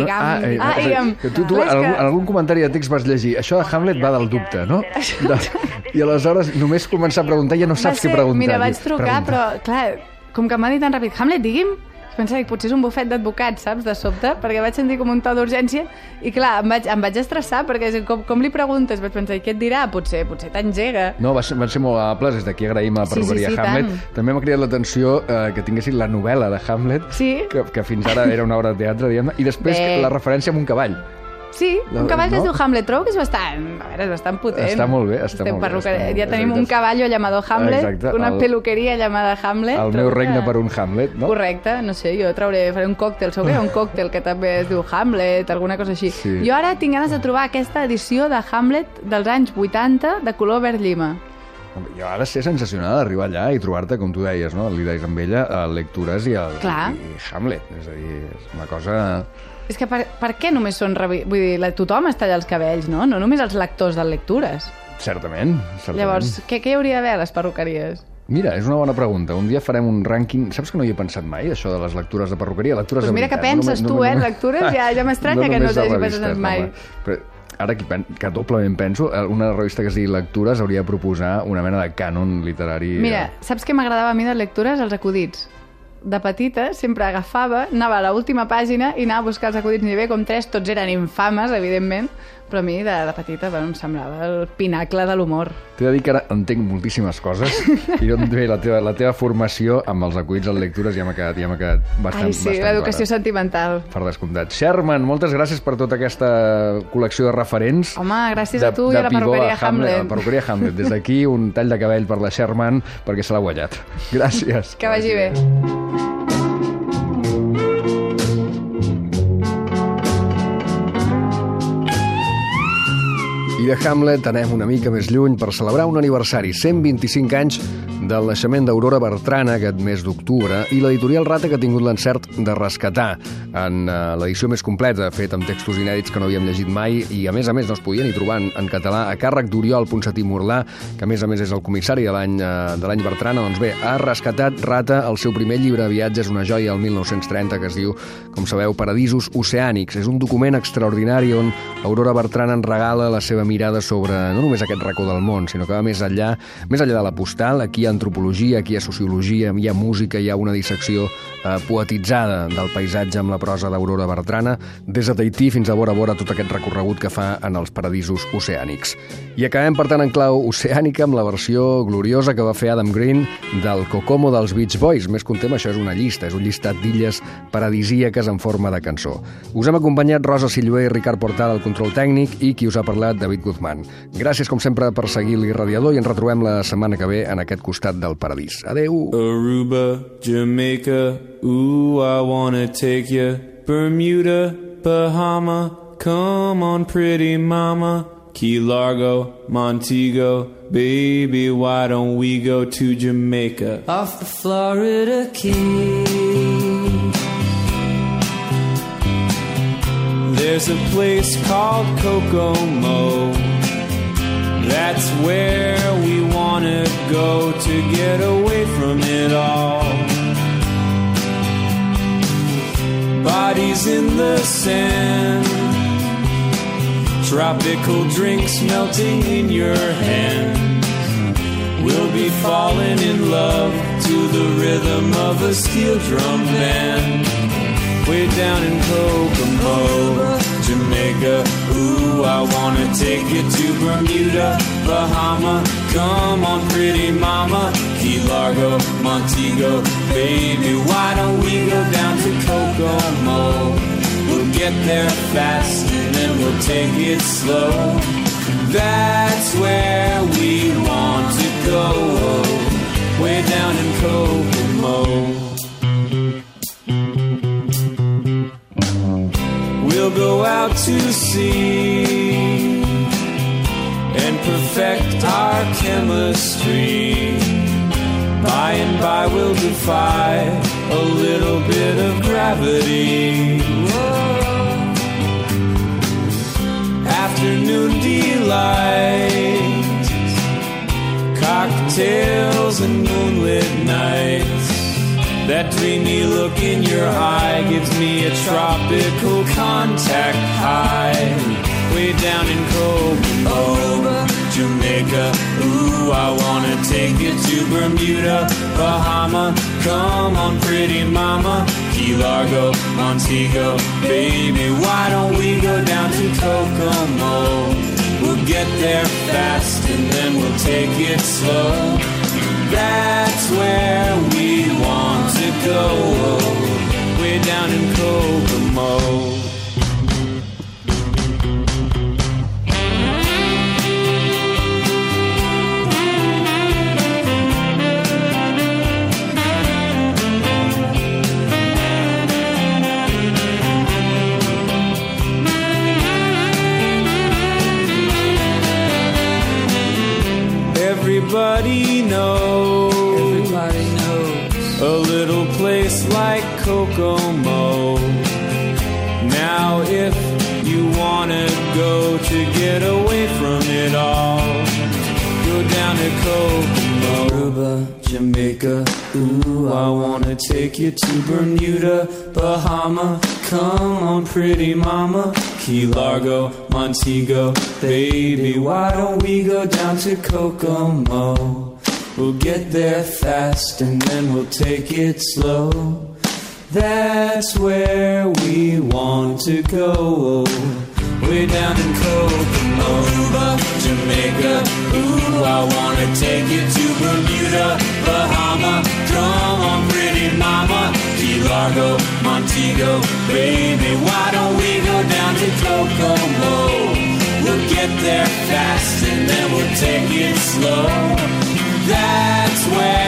Tu en algun comentari de text vas llegir això de Hamlet va del dubte, no? I aleshores només començar a preguntar ja no saps què preguntar. Mira, vaig trucar, però clar, com que m'ha dit tan ràpid, Hamlet, digui'm, pensava que potser és un bufet d'advocat, saps, de sobte, perquè vaig sentir com un to d'urgència i clar, em vaig estressar perquè com li preguntes? Vaig pensar, i què et dirà? Potser t'engega. No, van ser molt amables, des d'aquí agraïm a la perruqueria Hamlet. També m'ha cridat l'atenció que tinguessin la novel·la de Hamlet, que fins ara era una obra de teatre, diguem-ne, i després la referència amb un cavall. Sí, un cavall que es diu Hamlet. Trobo que és bastant potent. Està molt bé, està molt bé. Ja tenim un caballo llamado Hamlet, una peluqueria llamada Hamlet. El meu regne per un Hamlet, no? Correcte, no sé, jo faré un còctel, sabeu que hi ha un còctel que també es diu Hamlet, alguna cosa així. Jo ara tinc ganes de trobar aquesta edició de Hamlet dels anys 80 de color verd llima. Jo ha de ser sensacional arribar allà i trobar-te, com tu deies, no? Li deies amb ella, Lectures i Hamlet. És a dir, és una cosa... És que per què només són... Vull dir, tothom es talla els cabells, no? No només els lectors de Lectures. Certament. Llavors, què hi hauria d'haver a les perruqueries? Mira, és una bona pregunta. Un dia farem un rànquing... Saps que no hi he pensat mai, això de les lectures de perruqueria? Lectures mira que penses tu, lectures, ja m'estranya que no t'hagi pensat mai. Però ara que doblement penso, una revista que es digui Lectures hauria de proposar una mena de cànon literari... Mira, saps què m'agradava a mi de Lectures? Els acudits. De petita sempre agafava, anava a l'última pàgina i anava a buscar els acudits nivell com 3, tots eren infames, evidentment, però a mi de petita em semblava el pinacle de l'humor. T'he de dir que ara entenc moltíssimes coses i bé, la teva formació amb els acudits en lectures ja m'ha quedat bastant l'educació sentimental. Per descomptat. Sherman, moltes gràcies per tota aquesta col·lecció de referents. Home, gràcies a tu i a la perruqueria Hamlet. La perruqueria Hamlet. Des d'aquí un tall de cabell per la Sherman perquè se l'ha guanyat. Gràcies. Que vagi bé. I de Hamlet anem una mica més lluny per celebrar un aniversari, 125 anys del naixement d'Aurora Bertrana aquest mes d'octubre i l'editorial Rata que ha tingut l'encert de rescatar en l'edició més completa, fet amb textos inèdits que no havíem llegit mai i a més no es podien hi trobar en català a càrrec d'Oriol Ponsatí Morlà, que a més és el comissari de l'any Bertrana. Doncs bé, ha rescatat Rata el seu primer llibre Viatges, una joia, el 1930, que es diu, com sabeu, Paradisos Oceànics. És un document extraordinari on Aurora Bertrana en regala la seva mirada sobre no només aquest racó del món, sinó que va més enllà de la postal. Aquí hi ha antropologia, aquí hi ha sociologia, hi ha música, hi ha una dissecció poetitzada del paisatge amb la prosa d'Aurora Bertrana, des de Tahití fins a Bora Bora, tot aquest recorregut que fa en els paradisos oceànics. I acabem, per tant, en clau oceànica amb la versió gloriosa que va fer Adam Green del Kokomo dels Beach Boys. Més que un tema, això és una llista, és un llistat d'illes paradisíaques en forma de cançó. Us hem acompanyat Rosa Silluer i Ricard Portal al control tècnic i qui us ha parlat, David Guzmán. Gràcies, com sempre, per seguir l'Irradiador i ens retrobem la setmana que ve en aquest costat del paradís. Adeu! Aruba, Jamaica, ooh, I wanna take you. Bermuda, Bahama, come on pretty mama. Key Largo, Montego, baby, why don't we go to Jamaica? Off the Florida Keys, there's a place called Kokomo. That's where we wanna go to get away from it all. Bodies in the sand, tropical drinks melting in your hands. We'll be falling in love to the rhythm of a steel drum band. Way down in Kokomo, Jamaica. Ooh, I wanna take you to Bermuda, Bahama. Come on, pretty mama. Key Largo, Montego. Baby, why don't we go down to Kokomo? We'll get there fast and then we'll take it slow. That's where we want to go, way down in Kokomo. We'll go out to sea and perfect our chemistry. By and by we'll defy a little bit of gravity. Whoa. Afternoon delight, cocktails and moonlit nights. That dreamy look in your eye gives me a tropical contact high. Way down in Kokomo, Jamaica. Ooh, I wanna take you to Bermuda, Bahama. Come on, pretty mama. Key Largo, Montego. Baby, why don't we go down to Kokomo? We'll get there fast and then we'll take it slow. That's where we want to go, way down in Kokomo. Everybody knows a little place like Kokomo. Now if you wanna go to get away from it all, go down to Kokomo, Aruba, Jamaica. Ooh, I wanna take you to Bermuda, Bahama. Come on, pretty mama. Key Largo, Montego. Baby, why don't we go down to Kokomo? We'll get there fast and then we'll take it slow. That's where we want to go, way down in Kokomo, Aruba, Jamaica. Ooh, I wanna take you to Bermuda, Bahama. Come on, pretty mama. Key Largo, Montego. Baby, why don't we go down to Kokomo? We'll get there fast and then we'll take it slow. That's where